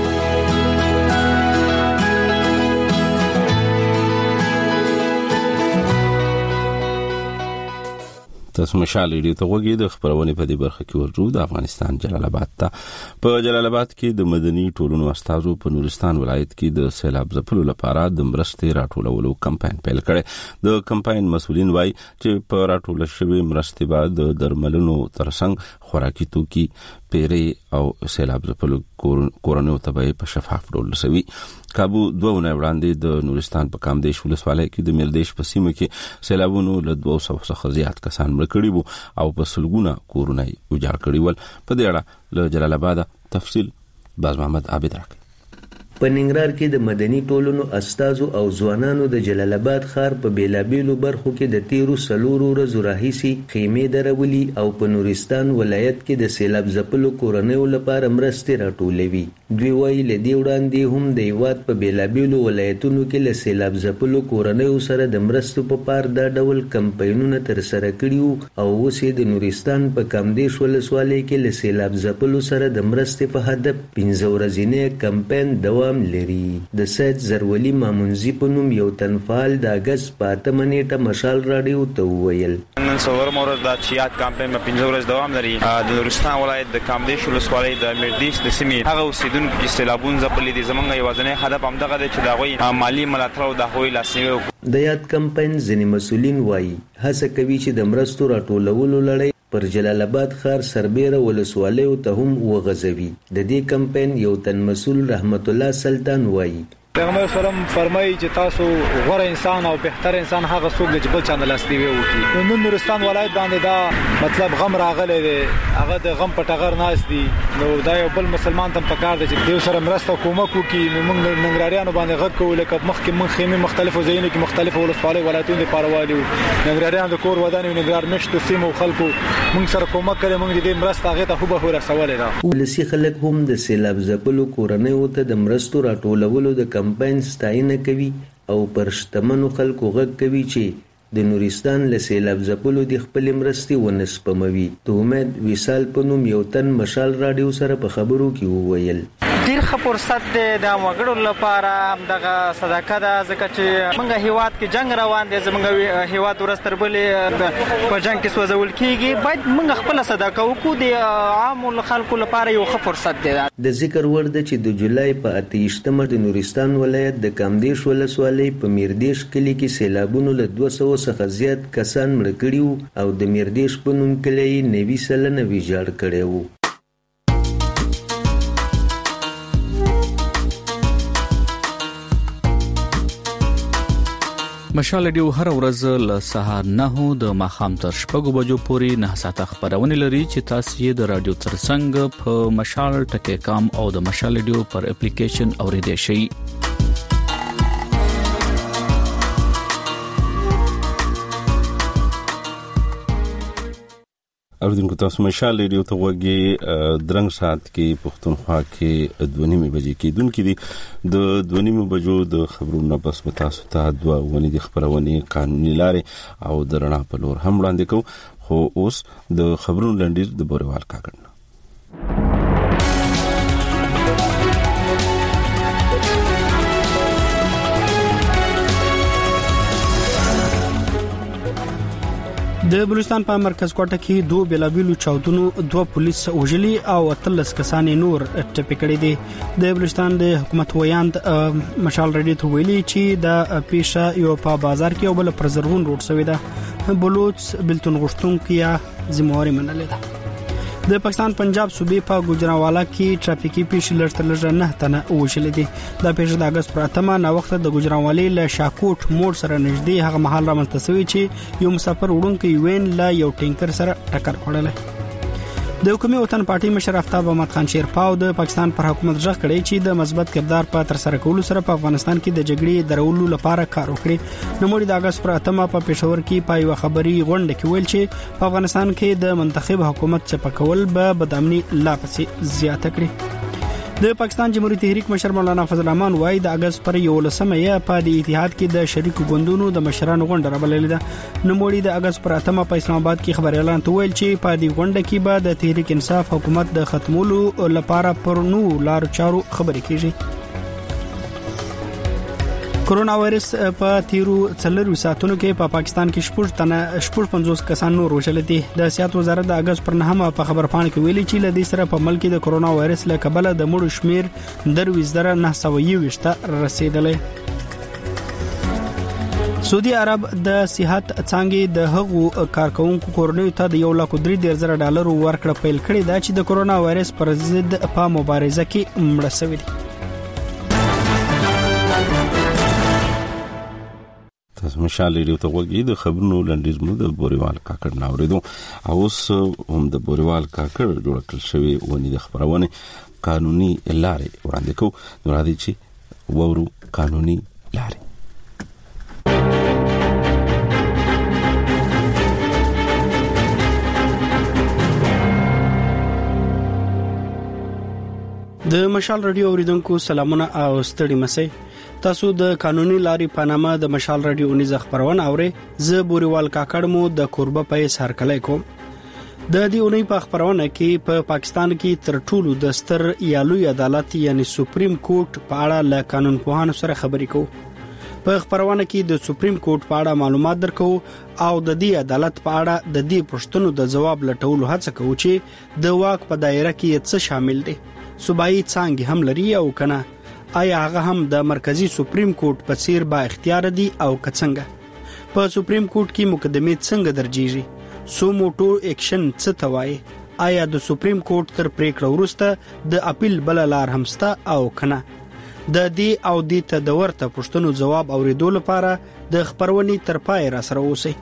تاسو مشال ریډیو ته وګورئ د خبرونه په دې برخه کې ورجو د افغانستان جلال آباد ته په جلال آباد کې د مدني ټولنو استازو په نورستان ولایت کې د سیلاب ځپلو لپاره د مرستې راټولولو کمپاین پیل کړي د کمپاین مسؤلین وایي چې په راټول شوی مرستې بعد د درملونو ترڅنګ خوراکي توکي پیری او سیلاب ځپلو کورونو ته په شفاف ډول رسوي کابو دوه وړاندې د نورستان په کامدیش ولسوالۍ کې د میردیش په سیمه کې سیلابونو له دوه سوه څخه زیات کسان مړ کړي وو او په سلګونه کورونه ویجاړ کړي ول په دې اړه له جلال آباد تفصیل باز محمد عابد راکړي په ننګرهار کې د مدني ټولنو استازو او ځوانانو د جلال آباد ښار په بیلابیلو برخو کې د تیرو څلورو ورځو راهیسې خیمې درولي او په نورستان ولایت کې د سیلاب ځپلو کورنیو لپاره مرستې راټولوي دوی وایي له دې وړاندې هم د هیواد په بیلابیلو ولایتونو کې له سیلاب ځپلو کورنیو سره د مرستو په پار دا ډول کمپاینونه ترسره کړي او اوس یې د نورستان په کامدیش ولسوالۍ کې له سیلاب ځپلو سره د مرستې په هدف پنځه ورځنی کمپاین دوام لري د سید زرولي مامونزي په نوم یو تنفعال د اگست په اتمه نیټه مشال راډیو ته وویل نن څلور مورز د چیات کمپاین په پنځه ورځې دوام لري د نورستان ولایت د کامدیش ولسوالۍ د میردیش د سیمې هغه اوسیدونکو چې سیلابون ځپلي دي زمونږ یوازینی هدف همدغه دی چې د هغوی مالي ملاتړ او د هغوی لاسنیوی وکړو د یاد کمپاین ځینې مسؤلین وایي هڅه کوي چې د مرستو راټولولو لړۍ پر جلال آباد ښار سربیره ولسوالیو ته هم وغځوي د دې کمپاین یو تن مسؤل رحمت الله سلطان وایي پیغمبر سلام فرمایي چې تاسو غوره انسان او بهتر انسان هغه څوک دی چې بل چا نه لاستیوي وکړي نو نورستان ولایت باندې دا مطلب غم راغلی دی هغه د غم په ټغر ناست دي نو دا یو بل مسلمان ته پکار دی چې دیو سره مرسته کومک وکړي نو موږ ننګرهاریانو باندې غږ کوو لکه مخکې موږ خیمې مختلفو ځایونو کې مختلفو ولسوالۍ ولایتونو لپاره والو ننګرهاریان د کور ودانې ننګرهار مشتو سیمو خلکو موږ سره کومک کړي موږ دې مرسته هغه ته خو به ورسولې ده ولسی خلک هم د سیلاب ځپلو کورنیو ته د مرستو راټولولو د کمپاین ستاینه کوي او پر شتمنو خلکو غږ کوي چې د نورستان له سیلاب ځپلو د خپل مرستي ونسپموي. ته امید وصال په نوم یو تن مشال رادیو سره په خبرو کې وویل. ډیر ښه فرصت دی د وګړو لپاره همدغه صدقه ده، ځکه چې موږ هیواد کې جنگ روان دی، زموږ هیواد ورستر بلې په جنگ کې سوځول کیږي، باید موږ خپل صدقه وکړو. د عام خلکو لپاره یو ښه فرصت دی. د ذکر وړ ده چې د جولای په اتهشتمه د نورستان ولایت د کامدیش ولسوالۍ په میردیش کلي کې سیلابونو له دوه سوه څخه زیات کسان مړه کړي وو او د میردیش په نوم کلی یې نوي سلنه ویجاړ کړی وو. مشال ډیو هر ورځ له سهار نه د ماخام تر شپږو بجو پورې نه ساعته خبرونه لري چې تاسو یې د رادیو ترڅنګ په مشال ټکی کام او د مشال ډیو پر اپلیکیشن اوریدئ شئ. اوردونکو تاسو مشال ریډیو ته وګورئ. درنګ ساعت کې پښتونخوا کې دوه نیمه بجې کېدونکې دي. د دوه نیمه بجو د خبرونو پس به تاسو ته دوه ونې د خبرونه قانوني لارې او د رڼا په لور هم وړاندې کوو. خو اوس د خبرونو لنډیر د بوریوال کاکړ. د بلوچستان په مرکز کوټه کې دوه بلابلو چاودنو دوه پولیس وژلي او اتلس کسان نور ټپي کړي دي. د بلوچستان د حکومت ویاند مشال رډي ته ویلي چې د پیښه یو په بازار کې او بل پر زرغون روډ شوې ده. بلوچ بلتون غشتونکو یا ذمہواری منلې ده. د پاکستان پنجاب صوبې په ګوجرانوالا کې ټرافیکي پیښې لړتر لږه نه تنه وشلې دي. دا پیښه د اگست پر اتمه نا وخت د ګوجرانوالي له شاکوټ موړ سره نږدې هغه محل رامنځته شوی چې یو مسافر وړونکی وین لا یو ټینکر سره ټکر وکړل. د حکومت وطن پارټي مشر افتاب احمد خان شیرپاو د پاکستان پر حکومت ځخ کړی چې د مثبت کردار په تر سره کولو سره په افغانستان کې د جګړې درولو لپاره کار وکړي. نو موري د اگست پر اتمه په پېښور کې پای و خبري غونډه کې ویل چې په افغانستان کې د منتخب حکومت چپکول به بدامني لا پسې زیاته کړي. د پاکستان جمهوریت تحریک مشر مولانا فضل الرحمن وای د اگست پر یو لسمه یې په د اتحاد کې د شریکو ګوندونو د مشرانو غونډه رابللې ده. نو موري د اگست پر اتمه په اسلام آباد کې خبر اعلان ویل چې په دې غونډه کې به د تحریک انصاف حکومت د ختمولو لپاره پر نو لار چارو خبرې کیږي. کورونا وایرس په تیرو څلورو ساعتونو کې په پاکستان کې شپږ تنه شپږ پنځوس کسان نور وشل دي. د صحت وزارت د اگست پر نهمه په خبر پاڼه کې ویلي چې لدې سره په ملک کې د کورونا وایرس له کبله د مړو شمیر درویش زره نه سوه یوویشت رسیدلی. سعودي عرب د صحت څنګه د هغو کارکونکو کورنیو ته د یو لک درې ډیر زره ډالر ورکړه پیل کړی دا چې د کورونا وایرس پر ضد په مبارزه کې مړه شوی دي. تاسو مشال ریډیو ته وګورئ. د خبرونو لنډیز مو د بوریوال کاکړ ناوریدو. اوس هم د بوریوال کاکړ جوړ کړل شوی ونی د خبرونه قانوني لارې وړاندې کوو. نو راځي چې وورو قانوني لارې. د مشال رادیو اوریدونکو سلامونه او ستړي مسئ. تاسو د قانوني لارې په نامه د مشال رادیو نيز خبرونه اورئ. زه بوریوال کاکړ مو د کوربه پیس هرکلی کوم. د دې اونۍ په خبرونه کې په پا پاکستان کې تر ټولو د ستر یا لوی عدالت یعنی سپریم کورټ په اړه له قانون پوهانو سره خبرې کوو. په خبرونه کې د سپریم کورټ په اړه معلومات درکو او د دې عدالت په اړه د دې پوښتنو د جواب لټولو هڅه کوو چې د واک په دایره کې څه شامل دي. صوبایي څنګه هم لري او کنه آیا هغه هم د مرکزی سپریم کورټ په څیر با اختیار دي او کڅنګه په سپریم کورټ کې مقدمه څنګه درجیږي. سو موټو اکشن څه توای. آیا د سپریم کورټ تر پریکړه وروسته د اپیل بل لار همستا او کنه. د دې او د ته د ورته پوښتنو جواب اوریدو لپاره د خبرونې تر پای را سره اوسئ.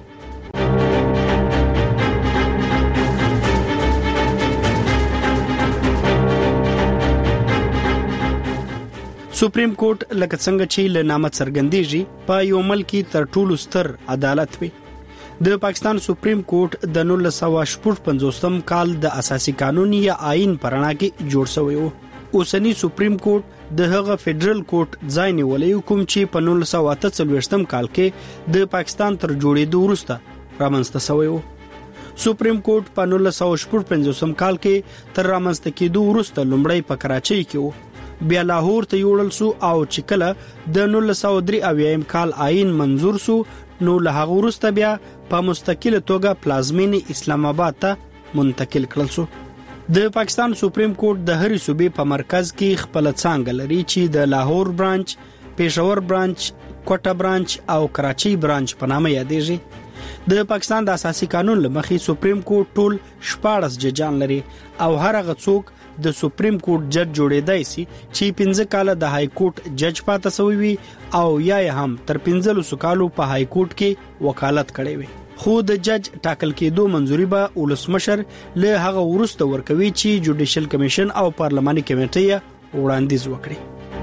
سپریم کورټ لکه څنګه چې له نامه څرګندېږي په یو ملک تر ټولو ستر عدالت وي. د پاکستان سپریم کورټ د نولس سوه شپږ پنځوسم کال د اساسي قانون یا آئین پرانا کې جوړ شوی و. اوسنی سپریم کورټ د هغه فدرل کوټ ځای نیولې کوم چې په نولس سوه اته څلوېښتم کال کې د پاکستان تر جوړېدو وروسته رامنځته شوی و. سپریم کورټ په نولس سوه شپږ پنځوسم کال کې تر رامنځته کېدو وروسته لومړی په کراچۍ کې و، بیا لاهور ته یوړل سو او چې کله د نولس سوه درې اویایم کال آئین منظور سو نو له هغه وروسته بیا په مستقله توګه پلازمینې اسلام آباد ته منتقل کړل سو. د پاکستان سپریم کورټ د هرې صوبې په مرکز کې خپل څانګه لري چې د لاهور برانچ، پېښور برانچ، کوټه برانچ او کراچۍ برانچ په نامه یادېږي. د پاکستان د اساسي قانون لمخې سپریم کورټ ټول شپاړس ججان لري او هر هغه څوک د سپریم کورټ جج جوړېدای شي چې پنځه کاله د های کورټ جج پاتې شوی وي او یا هم تر پنځلسو کالو په های کورټ کې وکالت کړی وي. خو د جج ټاکل کېدو منځوري به ولسمشر له هغه وروسته ورکوي چې جوډیشل کمیشن او پارلماني کمیټه یې وړاندیز وکړي.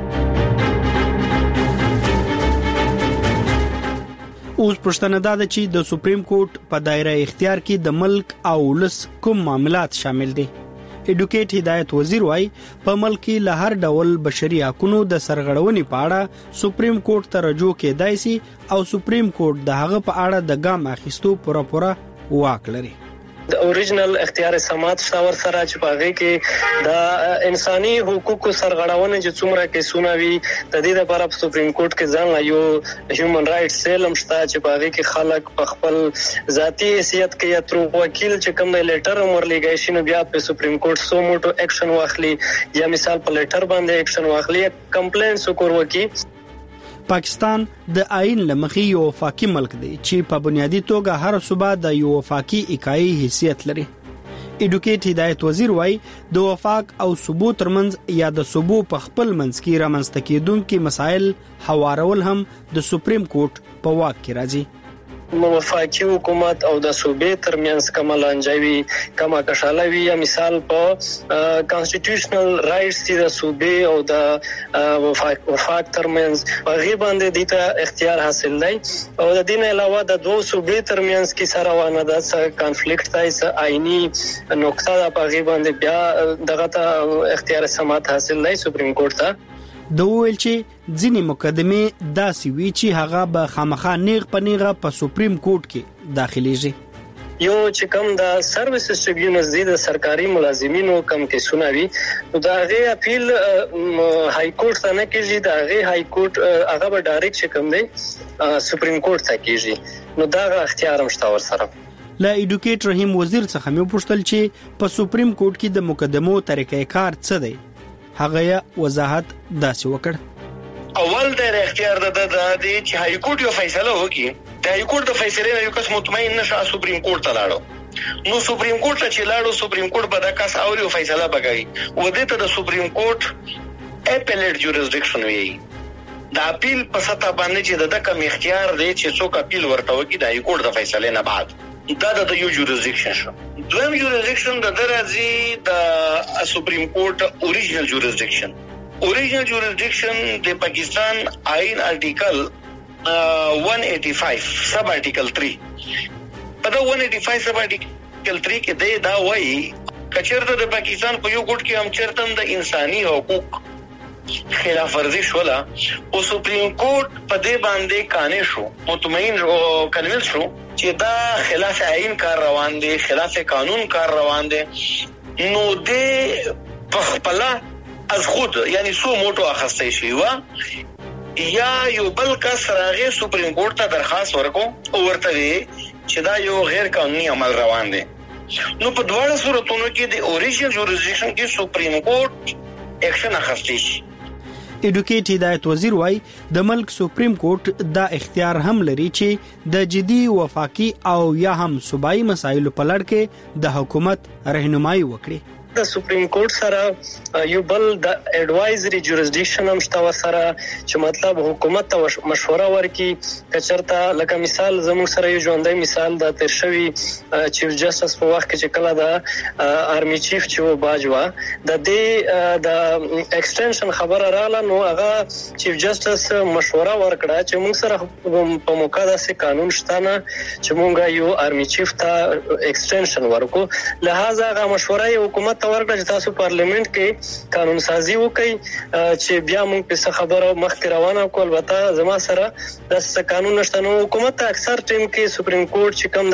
اوس پښتنه دا ده چې د سپریم کورټ په دایره اختیار کې د ملک او ولس کوم معاملات شامل دي. ایډوکیټ هدایت وزیر وايي په ملک کې له هر ډول بشري حقوقو د سرغړونې په اړه سپریم کورټ ته رجوع کېدای شي او سپریم کورټ د هغه په اړه د ګام اخیستو پوره پوره واک لري. د اوریجنل اختیار سماعت شاور سره چې پاږي کې د انساني حقوقو سرغړونه چې څومره کیسونه وي د دې لپاره په سپریم کورټ کې ځان یو هیومن رائټس سیل هم شته چې پاږي کې خلک په خپل ذاتی حیثیت کې یا تر وکیل چې کوم لیټر ورلېږي شي نو بیا په سپریم کورټ سو موټو اکشن واخلي یا مثال په لیټر باندې اکشن واخلي کمپلینټس وکړ وکي. پاکستان د آئین لمخې یو وفاقي ملک دی چې په بنیادی توګه هر صوبه د یو وفاقي اکایي حیثیت لري. ایډوکیټ هدایت وزیر وايي د وفاق او صوبو ترمنځ یا د صوبو په خپل منځ کې رامنځته کېدونکي مسایل هوارول هم د سپریم کورټ په واک کې راځي. وفاقي حکومت او د صوبې ترمنځ کومه لانجوي کومه کشالوي یا مثال په کانسټیټیوشنل رائټس دي د صوبې او د وفاق وفاق ترمنځ هغه باندې د ته اختیار حاصل دی او د دین علاوه د دوه صوبې ترمنځ کې سره وانه د کانفلیکټ دی س آئینی نقطه د هغه باندې بیا دغه ته اختیار سماعت حاصل دی سپریم کورټ ته. د ویل چې ځینې مقدمې داسې وی چې هغه به خامخا نیغ په نیغه په سپریم کورټ کې داخليږي. یو چې کوم د سرویسز ټریبیونلز دي د سرکاري ملازمینو کم کې سنوي نو دا غي اپیل های کورټ ته نه کیږي دا غي های کورټ هغه به ډایرکټ چې کوم دی سپریم کورټ ته کیږي نو دا اختیار هم شته ور سره. لا ایډوکیټ رحیم وزیر څخه مې پوښتل چې په سپریم کورټ کې د مقدمو طریقې کار څه دی. هغه وضاحت داسې وکړ. اول د اختیار د د چې های کورټ یو فیصله وکړي د های کورټ د فیصلې نه یو کس مطمئن نشه سپریم کورټ ته لاړو نو سپریم کورټ ته چې لاړو سپریم کورټ به دا کس اوري او فیصله وکړي و دې ته د سپریم کورټ اپیلیټ جوریسډکشن وی د اپیل په سطح باندې چې د کوم اختیار دی چې څوک اپیل ورته وکړي د های کورټ د فیصلې نه بعد دا د یو جوریسډکشن شو. دویم جوریسډکشن د درازي د سپریم کورټ اوریجنل جوریسډکشن اوریجنل جوریسډکشن د پاکستان آئین آرټیکل one eighty-five سب آرټیکل three په دا one eighty-five سب آرټیکل three کې دا وایي کچېرته د پاکستان په یو کوټ کې هم چرته د انساني حقوق خلاف ورزي شولا او سپریم کورټ په دې باندې قانع شو مطمئن او کنوینس شو چې دا خلاف آئین کار روان دي خلاف قانون کار روان دي نو دې په خپل از خود یعنی سو موټو اخستې شي وا یا یو بل کس راغی سپریم کورټ ته درخواست ورکو او ورته چې دا یو غیر قانوني عمل روان دي نو په دواړو صورتونو کې د اوریجنل جوریسډکشن کې سپریم کورټ اکشن اخستې شي. ایډوکیټ هدایت وزیر وايي د ملک سپریم کورټ دا اختیار هم لري چې د جدي وفاقي او یا هم صوبایي مسایلو په لړ کې د حکومت رهنمایي وکړي. د سپریم کورټ سره یو بل د اډوایزري جوریسډکشن هم شته سره چې مطلب حکومت ته مشوره ورکړي کچرته لکه مثال زموږ سره یو ژوندۍ مثال د تیر شوی چیف جسټس په وخت کې چې کله د آرمي چیف چې و باجوا د دې د ایکسټنشن خبره رااله نو هغه چیف جسټس مشوره ورکړه چې موږ سره په موقع داسې قانون شته نه چې موږ یو آرمي چیف ته ایکسټنشن ورکو لہذا هغه مشوره حکومت حکومت ته ورکړه چې تاسو پارلیمنت کې قانون سازي وکړي چې بیا موږ په خبره مخکې روانه کول وته زما سره د قانون نشته. نو حکومت ته اکثر ټیم کې سپریم کورټ چې کوم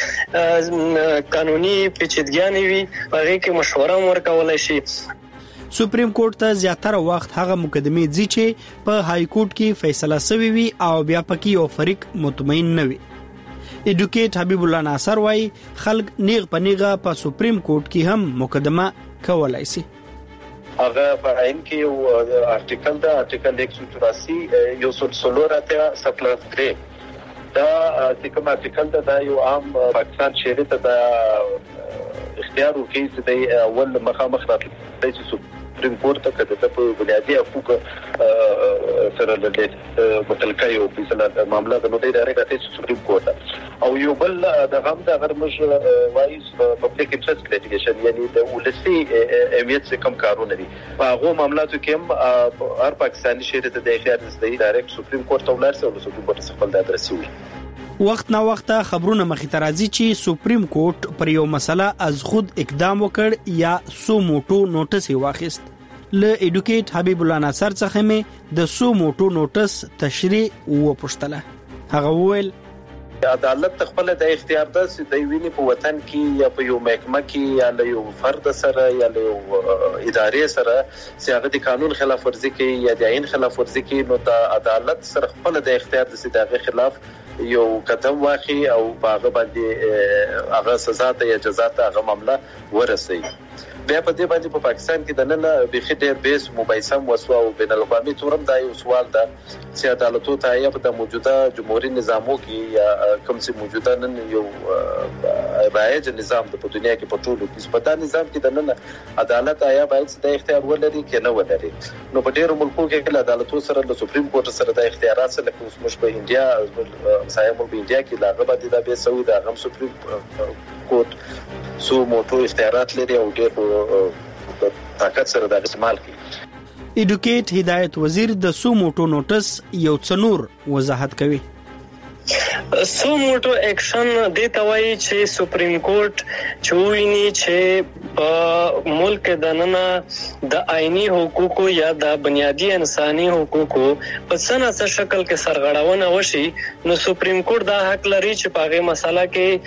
داسې قانوني پیچیدګیاں وي هغه کې مشوره ورکولای شي. سپریم کورټ ته زیاتره وخت هغه مقدمې ځي چې په های کورټ کې فیصله شوی وي او بیا پکې یو فریق مطمئن نه وي. ایډوکیټ حبیب الله ناصر وايي خلک نیغ په نیغه په سپریم کورټ کې هم مقدمه کولای شي. هغه په عین کې یو آرټیکل دا آرټیکل ایک سو چوراسی یو سو څلور اتیا سپلس درې دا چې کوم آرټیکل دا یو عام پاکستان شهري ته دا اختیار ورکړي چې د اول مخامخ راتللی چې سپریم کورټ ته کده په بنیادي حقوق سره د متلکه یو فیصله معاملې د نو دی ډایرکټ ته سپریم کورټ او یو بل د غم د غرمش وایس پبلک انټرست لیټیګیشن یعنی د ولسی اهمیت څخه کم کارونه دي په هغه معاملاتو کې هم هر پاکستاني شهري ته د اختیار نشته ډایرکټ سپریم کورټ ته ولر سي او سپریم کورټ څخه خپل د ادرسي وي. وخت نا وخت خبرونه مخې ته راځي چې سپریم کورټ پر یو مسله از خود اقدام وکړ یا سو موټو نوټس یې واخیست. له ایډوکیټ حبیب الله ناصر څخه مې د سو موټو نوټس تشریح وپوښتله. هغه وویل عدالت خپل د اختیار ده چې د ویني په وطن کې یا په یو محکمه کې یا له یو فرد سره یا له یو ادارې سره چې هغه د قانون خلاف ورزي کوي یا د عین خلاف ورزي کوي نو د عدالت سره خپل د اختیار ده چې دغه خلاف یو قدم واخی او هغه باندې هغه سزا ته یا جزا ته هغه معاملہ ورسي. بیا په دې باندې په پاکستان کې د نن به خډیر بیس مباحثه وسو او بین الاقوامي تورم دا یو سوال ده چې عدالتو ته یا په موجوده جمهوریت نظامو کې یا کوم چې موجوده نن یو رایج نظام د په دنیا کې په ټولو کې په دا نظام کې د نن عدالت آیا باید د اختیار ولري کې نه ولري. نو په ډیرو ملکو کې عدالتو سره د سپریم کورټ سره د اختیارات سره کوم مش په انډیا سايمو په انډیا کې لاغه باندې دا به سوي دا غم سپریم کورټ سو موټو اختیارات لري او ډېر طاقت سره د استعمال کوي. ایډوکیټ هدایت وزیر د سو موټو نوټس یو څنور وضاحت کوي. سو موټو اکشن د توای چې سپریم کورټ چوینی چې په ملک د نن د آئینی حقوقو یا د بنیادی انساني حقوقو په څنګه شکل کې سرغړونه وشي نو سپریم کورټ دا حق لري چې په هغه مسله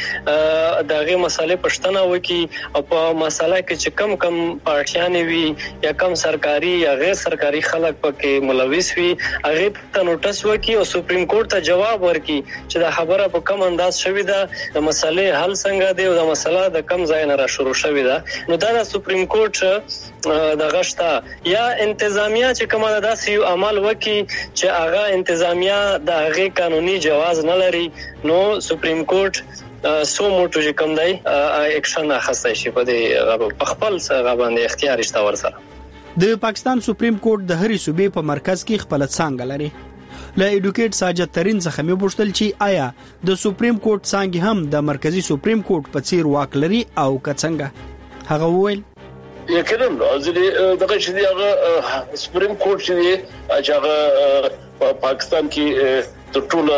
کې دغه مسلې پښتنه وکي او په مسله کې چې کم کم پارټیان وي یا کم سرکاري یا غیر سرکاري خلک پکې ملوث وي هغه ته نوټس وکي او سپریم کورټ ته جواب ورکي چې دا خبره په کوم انداز شوې ده د مسلې حل څنګه دی او د مسله د کم ځای نه را شروع شوې ده نو دا د سپریم کورټ د غشتا یا انتظامیه چې کومه داسې عمل وکي چې هغه انتظامیه د هغه قانوني جواز نه لري نو سپریم کورټ سو موټو چې کوم دی اکشن اخیسته شي په دې خپل څنګه باندې اختیار شته ورسره. د پاکستان سپریم کورټ د هرې صوبې په مرکز کې خپل څنګه لري. له ایډوکیټ ساجد ترين څخه مې پوښتل چې آیا د سپریم کورټ څنګه هم د مرکزی سپریم کورټ په څیر واک لري او کڅنګه. هغه وویل یقینا ځلې دغه چې هغه سپریم کورټ چې هغه پاکستان کې د ټول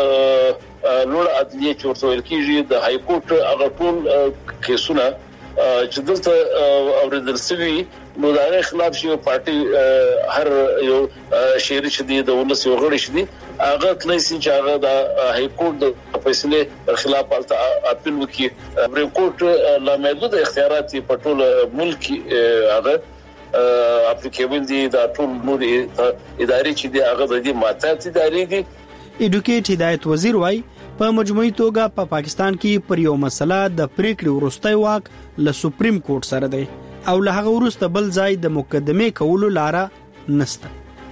لوړ عدلیه چې ورته ویل کېږي د های کورټ هغه ټول کیسونه چې دلته اوریدل شوی نو دا خلاف شي پارټي هر یو شهري چې دی د ولس یو غړي شي هغه تللی چې هغه د های کورټ د فیصله خلاف اپیل وکړي. سپریم کورټ لا محدود اختیارات په ټول ملک هغه اپلیکیبل دي د ټول نور ادارې چې دی هغه د دې ماتات ادارې دي. ایډوکیټ هدایت وزیر وايي په مجموعي توګه په پا پاکستان کې پر یو مسله د پریکړې وروستي واک له سپریم کورټ سره دی او له هغه وروسته بل ځای د مقدمه کولو لاره نشته.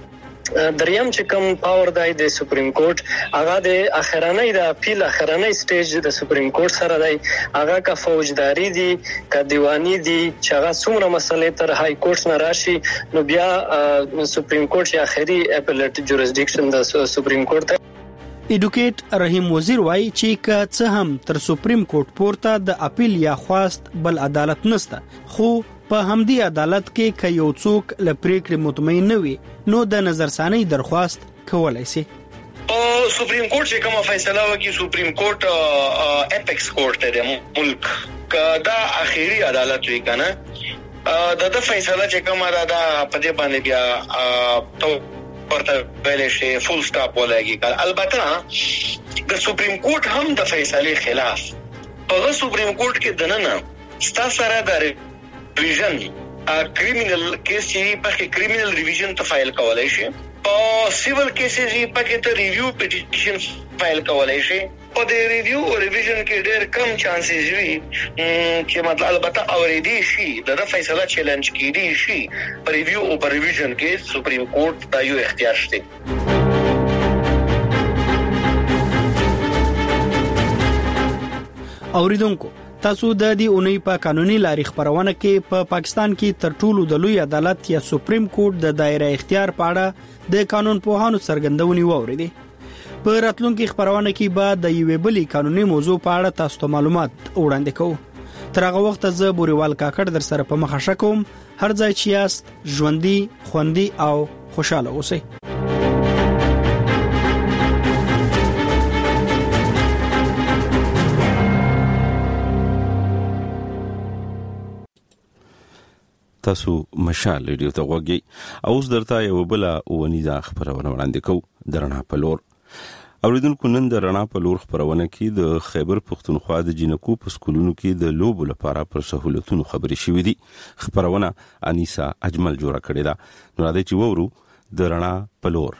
دریم چې کوم پاور دی د سپریم کورټ هغه د اخرانه د اپیل اخرانه سټیج د سپریم کورټ سره دی هغه کا فوجداري دي کا دیوانی دي چې هغه څومره مسلې تر های کورټ نه راشي نو بیا سپریم کورټ یا اخري اپیلیټ جوریسډکشن د سپریم کورټ. ایډوکیټ رحیم وزیر وايي چې که څه هم تر سپریم کورټ پورته د اپیل یا خواست بل عدالت نشته خو په همدی عدالت کې ک یو څوک ل پریکړې مطمئن نه وي نو د نظرثانی درخواست کولای شي. او سپریم کورټ چې کومه فیصله وکړي سپریم کورټ اپیکس کورټ دی ملک دا اخیری عدالت وی کنه د د فیصله چې کومه ده دا په دې باندې بیا تو ورته ویل شي فول سټاپ ولګي. البته د سپریم کورټ هم د فیصله خلاف په سپریم کورټ کې دننه ستا سره د ریویژن کریمینل کیس چې په کریمینل ریویژن ته فایل کولای شي، په سیویل کیسز یې پکې ته ریویو پټیشن فایل کولای شي. په دې ریویو او ریویژن کې ډېر کم چانسز وي چې مطلب البته اورېدي شي د فیصله چیلنج کیدی شي. په ریویو او په ریویژن کې سپریم کورټ دا یو اختیار شته. اوریدونکو تاسو د دې اونۍ په قانوني لارې خبرونه کې په پا پاکستان کې تر ټولو د لوی عدالت یا سپریم کورټ د دایره اختیار په اړه د قانون پوهانو څرګندونې واوریدې. په راتلونکي خبرونه کې به د یوې بلې قانوني موضوع په اړه تاسو ته معلومات وړاندې کوو. تر هغه وخت زه بوريوال کاکړ در سره په مخه کوم. هر ځای چې یاست ژوندۍ، خوندي او خوشاله اوسئ. تاسو مشال ریډیو ته وګورئ. اوس درته یو بل ونیزه خبرونه وړاندې کوم د رڼا په لور. اوریدونکو نن د رڼا په لور خبرونه کې د خیبر پښتونخوا د جنکو په سکولونو کې د لوبو لپاره پر سہولتونو خبرې شوې دي. خبرونه انیسا اجمل جوړه کړې ده. نو راځي چې وورو د رڼا په لور.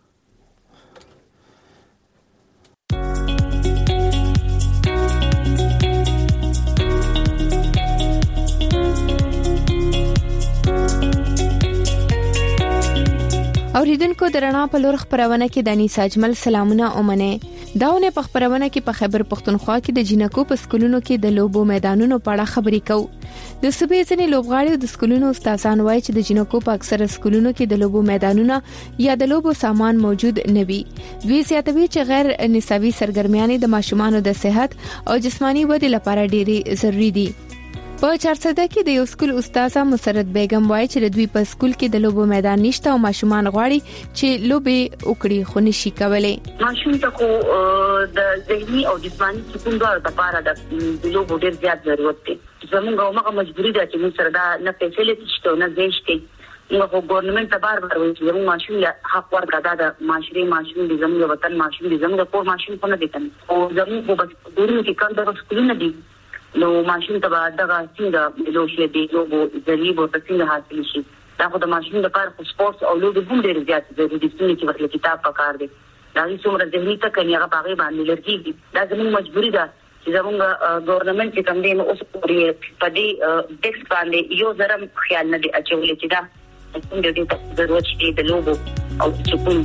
اوریدونکو د رڼا په لور خبرونه کې د انیسا اجمل سلامونه اومنه. داونه په خبرونه کې په خیبر پښتونخوا کې د جنکو په سکولونو کې د لوبو میدانونو په اړه خبرې کوو. د صوبې ځینې لوبغاړي د سکولونو استادان وایي چې د جنکو په اکثره سکولونو کې د لوبو میدانونه یا د لوبو سامان موجود نه وي. دوی زیاتوي چې غیر نصابي سرګرمیانې د ماشومانو د صحت او جسماني ودې لپاره ډېری ضروری دي. په چارسده کې د یو سکول استاده مسرت بیگم وایي چې دوی په سکول کې د لوبو میدان نشته او ماشومان غواړي چې لوبې وکړي خو نشي کولای. ماشوم ته خو د ذهني او جسماني سکون لپاره د لوبو ډېر زیات ضرورت دی. زموږ هغه مجبوري ده چې موږ سره دا نه فیسیلیټي شته نه زیش کې نو خو ګورنمنت ته بار بار وایي چې زموږ ماشوم له حق ورکړه دا د معاشري ماشوم دي، زموږ وطن ماشوم دي، زموږ کور ماشوم په نه دي کنه او زموږ په ډېرو کې کار د سکولونو دي نو ماشوم ته به دغه څنګه لوشي دی لوبو ذریعہ به څنګه حاصل شي. دا خو د ماشوم لپاره خو سپورتس او لوبو هم ډېر زیات ضروري دي چې ورته کتاب پکار دی. دا هیڅ څومره ذهني تکلیف هغه پاغي باندې لرګي دا زموږ مجبوري ده چې زموږ ګورنمنت چې کوم دی نو اوس په دې ټیکس باندې یو ضرر خیال نه دی اچولې چې دا څنګه دې ضرورت شي د لوبو او سکون.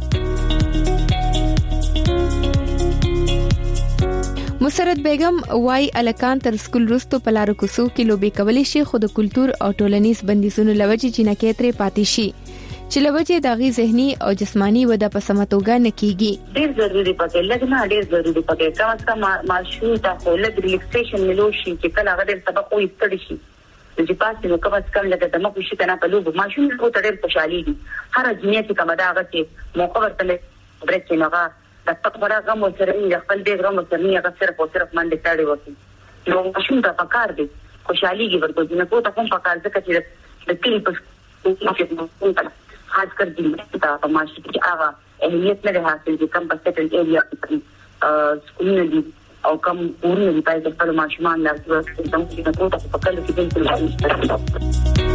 مسرت بیگم وای الکان تر سکول رستو په لارو کوڅو کې لوبي کولی شي خو د کلچر او ټولنیز بندیزونو لوجې جنکې ترې پاتې شي چې لوجې داغي ذهني او جسمانی وده په سمتوګه نه کیږي. ډېر ضروری پکې لګنه ډېر ضروری پکې کم از کم ماشوم ته خو لګ ریلیکسیشن ملوشي چې کله هغه د سبق وي ستړي شي چې پاتې نو کم از کم لګه د مخ شي کنه په لوب ماشوم ته ډېر خوشحالي دي. هر جنې چې کومه دا هغه چې موقع ورته برېک نه هغه د خپل غم او سره یې خپل دې غم او سره یې هغه صرف او صرف باندې تاړي وسی نو ماشوم ته پکار دي خوشحالي کې ورته نه کوته کوم پکار ځکه چې د کلی په خاص کر دې ته په ماشوم کې هغه اهمیت نه حاصل دي کم په سټل ایریا کې سکولونه دي او کم ورونه دي په خپل ماشومان لپاره د موږ نه کوته پکار دي چې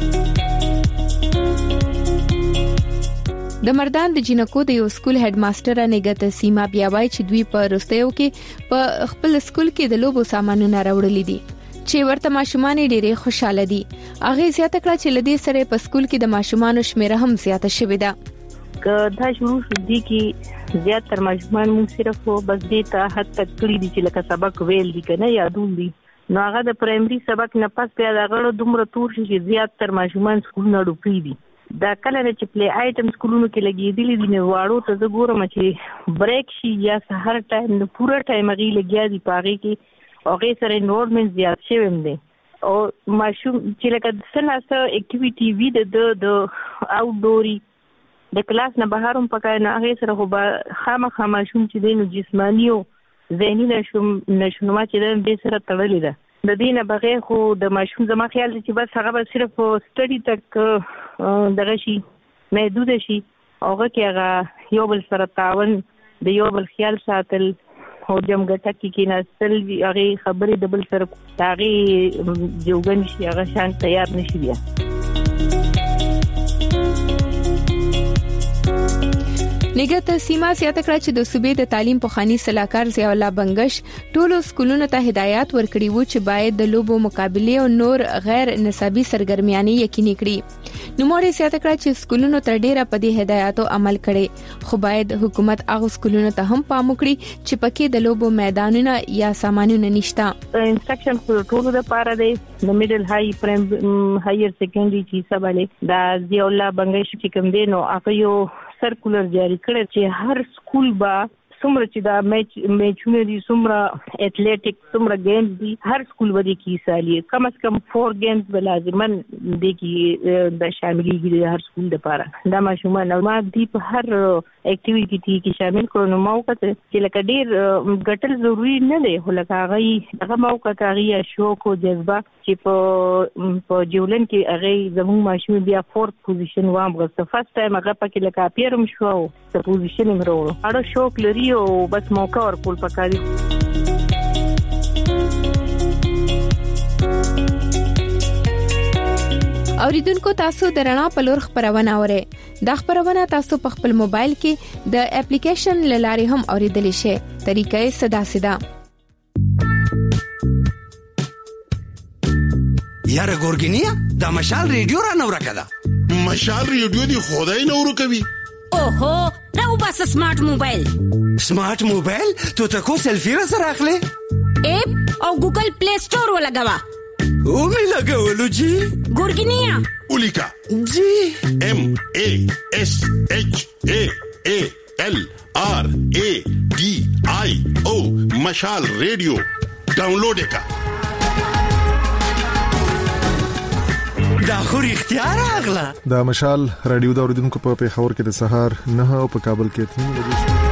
د مردان د جنکو د یو سکول هډ ماستر نګت سیما بیا وای چې دوی په رستیو کې په خپل سکول کې د لوبو سامانونه راوړل دي چې ورته ماشومان ډېر خوشاله دي. هغه زیاته کړه چې لدی سره په سکول کې د ماشومان شمیره هم زیاته شوې ده. که دا شروع دي کې زیات تر ماشومان مون صرف بس دې ته حد تک کړی دي چې لکه سبق ویل دي کنه یادول دي نو هغه د پرایمري سبق نه پس بیا دا غړو دومره تور شي چې زیات تر ماشومان سکول نه ډوبې دي. دا کله چې پلی آیټم سکولونو کې لګېدلې دي نو واړو ته زه ګورم چې بریک شي یا سحر ټایم نو پوره ټایم غي لګیا دي پاغي کې او غي سره انورمنت زیات شوی هم دي او ماشوم چې لکه څنګه اکټیویټي وی د د اوټډوري د کلاس نه بهر هم پکای نه غي سره خو خامخا ماشوم چې دینو جسمانی او ذهني نشوم نشوما چې د دې سره تړلې ده د دینه بغیر خو د ماشوم زما خیال چې بس هغه به صرف سټډي تک دغه شي محدود شي هغه کې هغه یو بل سره تعاون د یو بل خیال ساتل او جمګټه کې کې نسل هغه خبرې د بل سره هغه جوګن شي هغه شان تیار نشي بیا. نګهت سیما سیاته کړه چې د صوبې د تعلیم پوخانی صلاحکار ضیاء الله بنگش ټولو سکولونو ته هدایت ورکړي وو چې باید د لوبو مقابله او نور غیر نصابي سرګرمیانې یقیني کړي. نو موري سیاته کړه چې سکولونو تر ډیره په دې هدایتو عمل کړي خو باید حکومت هغه سکولونو ته هم پام وکړي چې پکې د لوبو میدانونه یا سامانونه نشته. انسټرکشن خو ټولو لپاره دی د میډل های پرایم هایر سیکنډري چې سباله د ضیاء الله بنگش چې کوم دی نو هغه یو سرکولر جاری کړی چې هر سکول با څومره چې دا میچ میچونه دي څومره اټلیټیک څومره گیمز دي هر سکول ودی کې سالي کم از کم فور گیمز به لازمن دي کې د شاملېږي د هر سکول لپاره دا ماشومان نو ما دي په هر اکټیویټي کې شامل کړو. نو موقع چې لکه ډیر ګټل ضروری نه دی خو لکه هغه هغه موقع هغه شوق او جذبه چې په په جولن کې هغه زموږ ماشوم بیا فورث پوزیشن وام غوښته فرست ټایم هغه پکې لکه پیرم شو د پوزیشن یې ورو اړه شوق لري او بس موقع ورکول پکاري. اوریدونکو تاسو د رڼا په لور خبرونه اورئ. دا خبرونه تاسو په خپل موبایل کې د اپلیکیشن لارې هم اوریدلی شئ. طریقې صدا ساده. یاره ګورګینیا دا مشال ریډیو را نو راکړه. مشال ریډیو دی خدای نو ورکوي. اوهو راو بس سمارټ موبایل. سمارټ موبایل ته تاسو سلفي را سره اخلي؟ اپ او ګوګل پلی سٹور ولګوا. او می لګولو جی ګورګینیا اولیکا جی ام ا اس اچ ا ا ال آر ا ډي آی او مشال ریډیو ډاونلوډ کا. دا خو اختیار اغلا. دا مشال رادیو دا اوریدونکو په پیښور کې د سهار نه او په کابل کې تین بجې.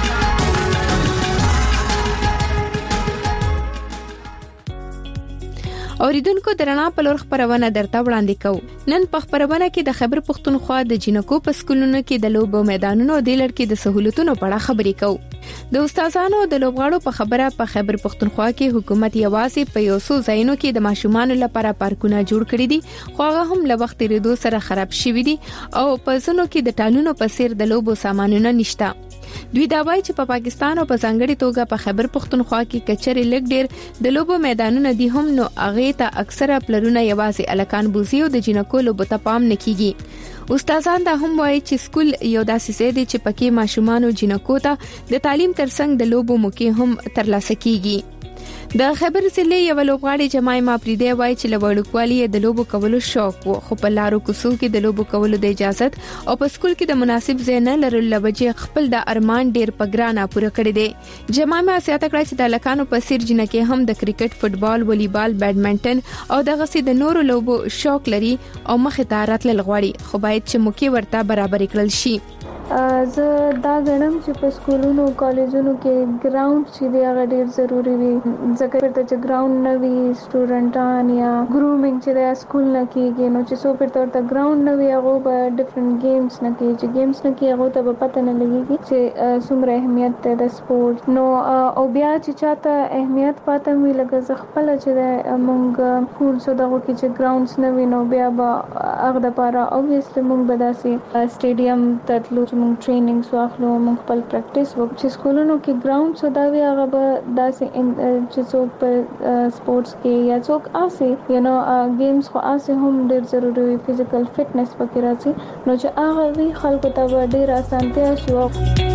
اوریدونکو درنا په لور خبرونه درته وړاندې کوو. نن په خبرونه کې د خیبر پختونخوا د جنکو په سکولونو کې د لوبو میدانونو د لړ کې د سہولتونو په اړه خبرې کوو. د استادانو د لوبغاړو په خبره په خیبر پختونخوا کې حکومت یوازې په یو څو ځایونو کې د ماشومان لپاره پارکونه جوړ کړي دي خو هغه هم له وخت ریدو سره خراب شوي دي او په ځینو کې د ټالونو په څیر د لوبو سامانونه نشته. دوی دا وایي چې په پا پاکستان او په ځانګړي توګه په خیبر پختونخوا کې کچري لګ ډیر د لوبو میدانونه دي هم نو هغه ته اکثره پلرونه یوازې الکان بوزي او د جنکو لوبو ته پام نه کیږي. استادان دا هم وایي چې سکول یو داسې ځای دی چې پکې ماشومان او جنکو ته د تعلیم ترڅنګ د لوبو موقع هم ترلاسه کیږي. د خیبر ضلع یو لوبغاړي جماعي ماپریده وایي چې لوړکوالي د لوبو کولو شوق وو خو په لارو کوڅو کې د لوبو کولو د اجازه او په سکول کې د مناسب ځای نه لرلو لوجه خپل د ارمان ډیر په ګرانه پوره کړی دی. جماعي سیاته کړی چې د لکانو په سیر جنکه هم د کرکټ، فوتبال، والیبال، بیډمنټن او دغه سي د نورو لوبو شوق لري او مخه ته راتلل غواړي خو باید چې موقع ورته برابر کړل شي. زه دا غنم چې په سکولونو او کالجونو کې ګراوند چې دی هغه ډیر ضروری وي ځکه پرته چې ګراوند نه وي سټوډنټان یا ګرومینګ چې د سکول نه کیږي نو چې سو پرته ورته ګراوند نه وي هغه به ډیفرنٹ گیمز نه کوي چې گیمز نه کوي هغه ته به پته نه لګيږي چې څومره اهمیت ده د سپورت نو او بیا چې چاته اهمیت پاتې وي لکه ز خپل چې د مونږ سکول سو دغه کې چې ګراوندز نه وي نو بیا به هغه د پاره اوبویسلی مونږ به داسې سټیډیم ته تلو مونږ ټریننګ واخلو مونږ خپل پریکټیس وکړو چې سکولونو کې ګراوند سو دا وی هغه به داسې چې څوک په سپورتس کې یا څوک آسي یو نو گیمز خو آسي هم ډیر ضروري وي فزیکل فټنس پکې راځي نو چې هغه وی خلکو ته ډیر اسانتیا شي.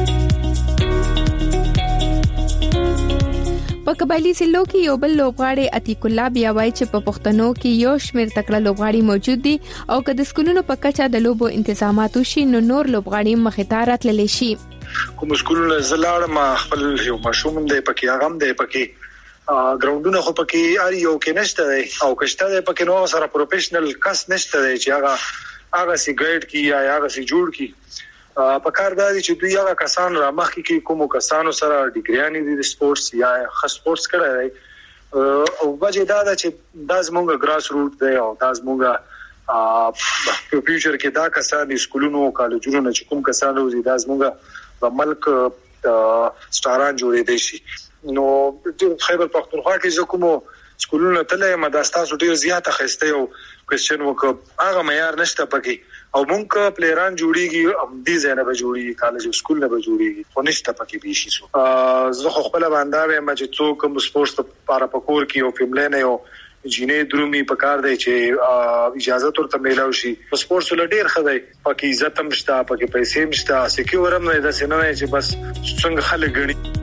په قبایلی سیلو کې یو بل لوبغاړي عتیق الله بیا وایي چې په پښتنو کې یو شمېر تکړه لوبغاړي موجود دي او که د سکولونو په کچه د لوبو انتظامات وشي نو نور لوبغاړي مخې ته راتللی شي. کوم سکولونه زلاړ ما خپل یو ماشوم دی پکې هغه هم دی پکې ګراوندونه خو پکې اړ یو کې نشته دی او کشته دی پکې نو سره پروفیشنل کس نشته دی چې هغه هغه سی ګایډ کی یا هغه سی جوړ کی په کار دا چې دوی هغه کسان را مخکې کې کومو کسانو سره ډیګریانې دي د سپورتس یا خاص سپورتس کړه او وجه دا ده چې دا زموږ ګراس روټ دی او دا زموږ په فیوچر کې دا کسان سکولونو کالجونو نه چې کوم کسان وزي دا زموږ د ملک سټاران جوړې دي شي نو خیبر پختونخوا کې زه کوم سکولونو ته مداستاسو ډیر زیاته خسته یو کوېسچن وکړ هغه معیار نشته پکې او مونږ پلیران جوړیږي ام دي زنه به جوړیږي کالج سکول نه به جوړیږي خو نشته پکې به شي سو زه خو خپل باندې ما چې څوک کوم سپورتس لپاره پکور کې او فیملینه یو جینې درومي پکار دی چې اجازه ترته میلاو شي سپورتس ول ډیر خدای پکې عزت هم شته پکې پیسې هم شته سکیورم نه د سینه چې بس څنګه خلک غړي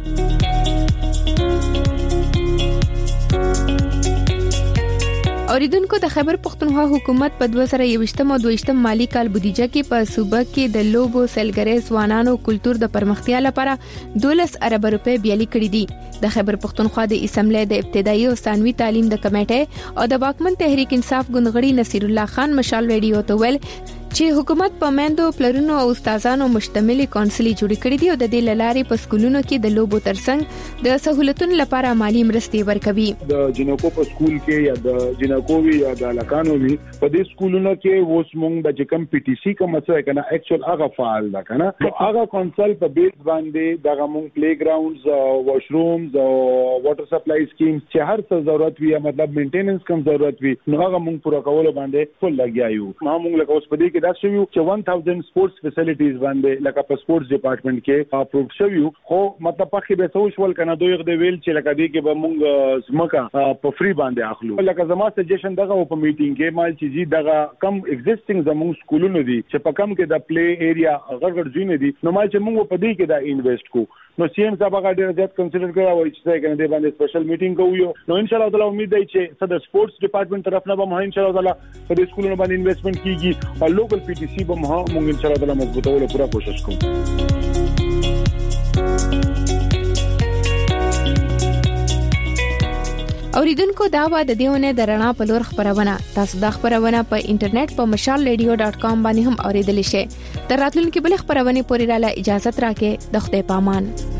اوریدونکو د خیبر پختونخوا حکومت په دوه سره یوشتم او دویشتم مالی کال بودیجه کې په صوبه کې د لوبو سیلګری ځوانانو کلچر د پرمختیا لپاره دولس ارب روپے بیالي کړې دي د خیبر پختونخوا د اسمبلی د ابتدایي او ثانوي تعلیم د کمیټې او د واکمن تحریک انصاف ګوندغړي نصیر الله خان مشال ریډیو ته ویل چې حکومت په مندو پلرونو او استادانو مشتمل کونسلي جوړ کړې دي او د دې لارې په سکولونو کې د لوبو ترڅنګ د سہولتونو لپاره مالی مرستې ورکوي د جنکو په سکول کې یا د جنکووي یا د لکانو وی په دې سکولونو کې ووس مونږ د چکم پی ټی سی کوم څه کنه اکچوال هغه فعال ده کنه نو هغه کونسل په بیس باندې دغه مونږ پلی ګراوندز او واشرومز او واټر سپلای سکیمز چې هر څه ضرورت وي مطلب مینټیننس کوم ضرورت وي نو هغه مونږ پوره کول باندې فل لګیایو ما مونږ لکه اوس په دې کې دا شوی چې one thousand سپورتس فیسیلیټیز باندې لکه په سپورتس ډپارټمنټ کې اپروቭ شوی خو مطلب په کې به سوشل کنه دوی غوډه ویل چې لکه دې کې به مونږ زمکا په فری باندې اخلو لکه زما سجیشن دغه په میټینګ کې مال چې جی دغه کم ایگزیسټینګ زموږ سکولونو دي چې په کم کې د پلی ایریا غړغړ ځینې دي نو مال چې مونږ په دې کې دا انویسټ کو نو سی ام صاحب هغه ډیر زیات کنسیډر کړی وای چې څنګه دې باندې سپیشل میټینګ کوو نو ان شاء الله تعالی امید دی چې صدر سپورتس ډپارټمنټ طرف نه به ان شاء الله تعالی په دې سکولونو باندې انویسټمنټ کیږي او لوکل پی ټی سی به موږ ان شاء الله تعالی مضبوطولو پورا کوشش کوو اوریدونکو دا و د دیونه درنا په لور خبرونه تاسو د خبرونه په انټرنیټ په مشال ریډیو ډاٹ کام باندې هم اوریدلی شئ تر راتلونکي بل خبرونه پورې رااله اجازه تراکه د خدای پامان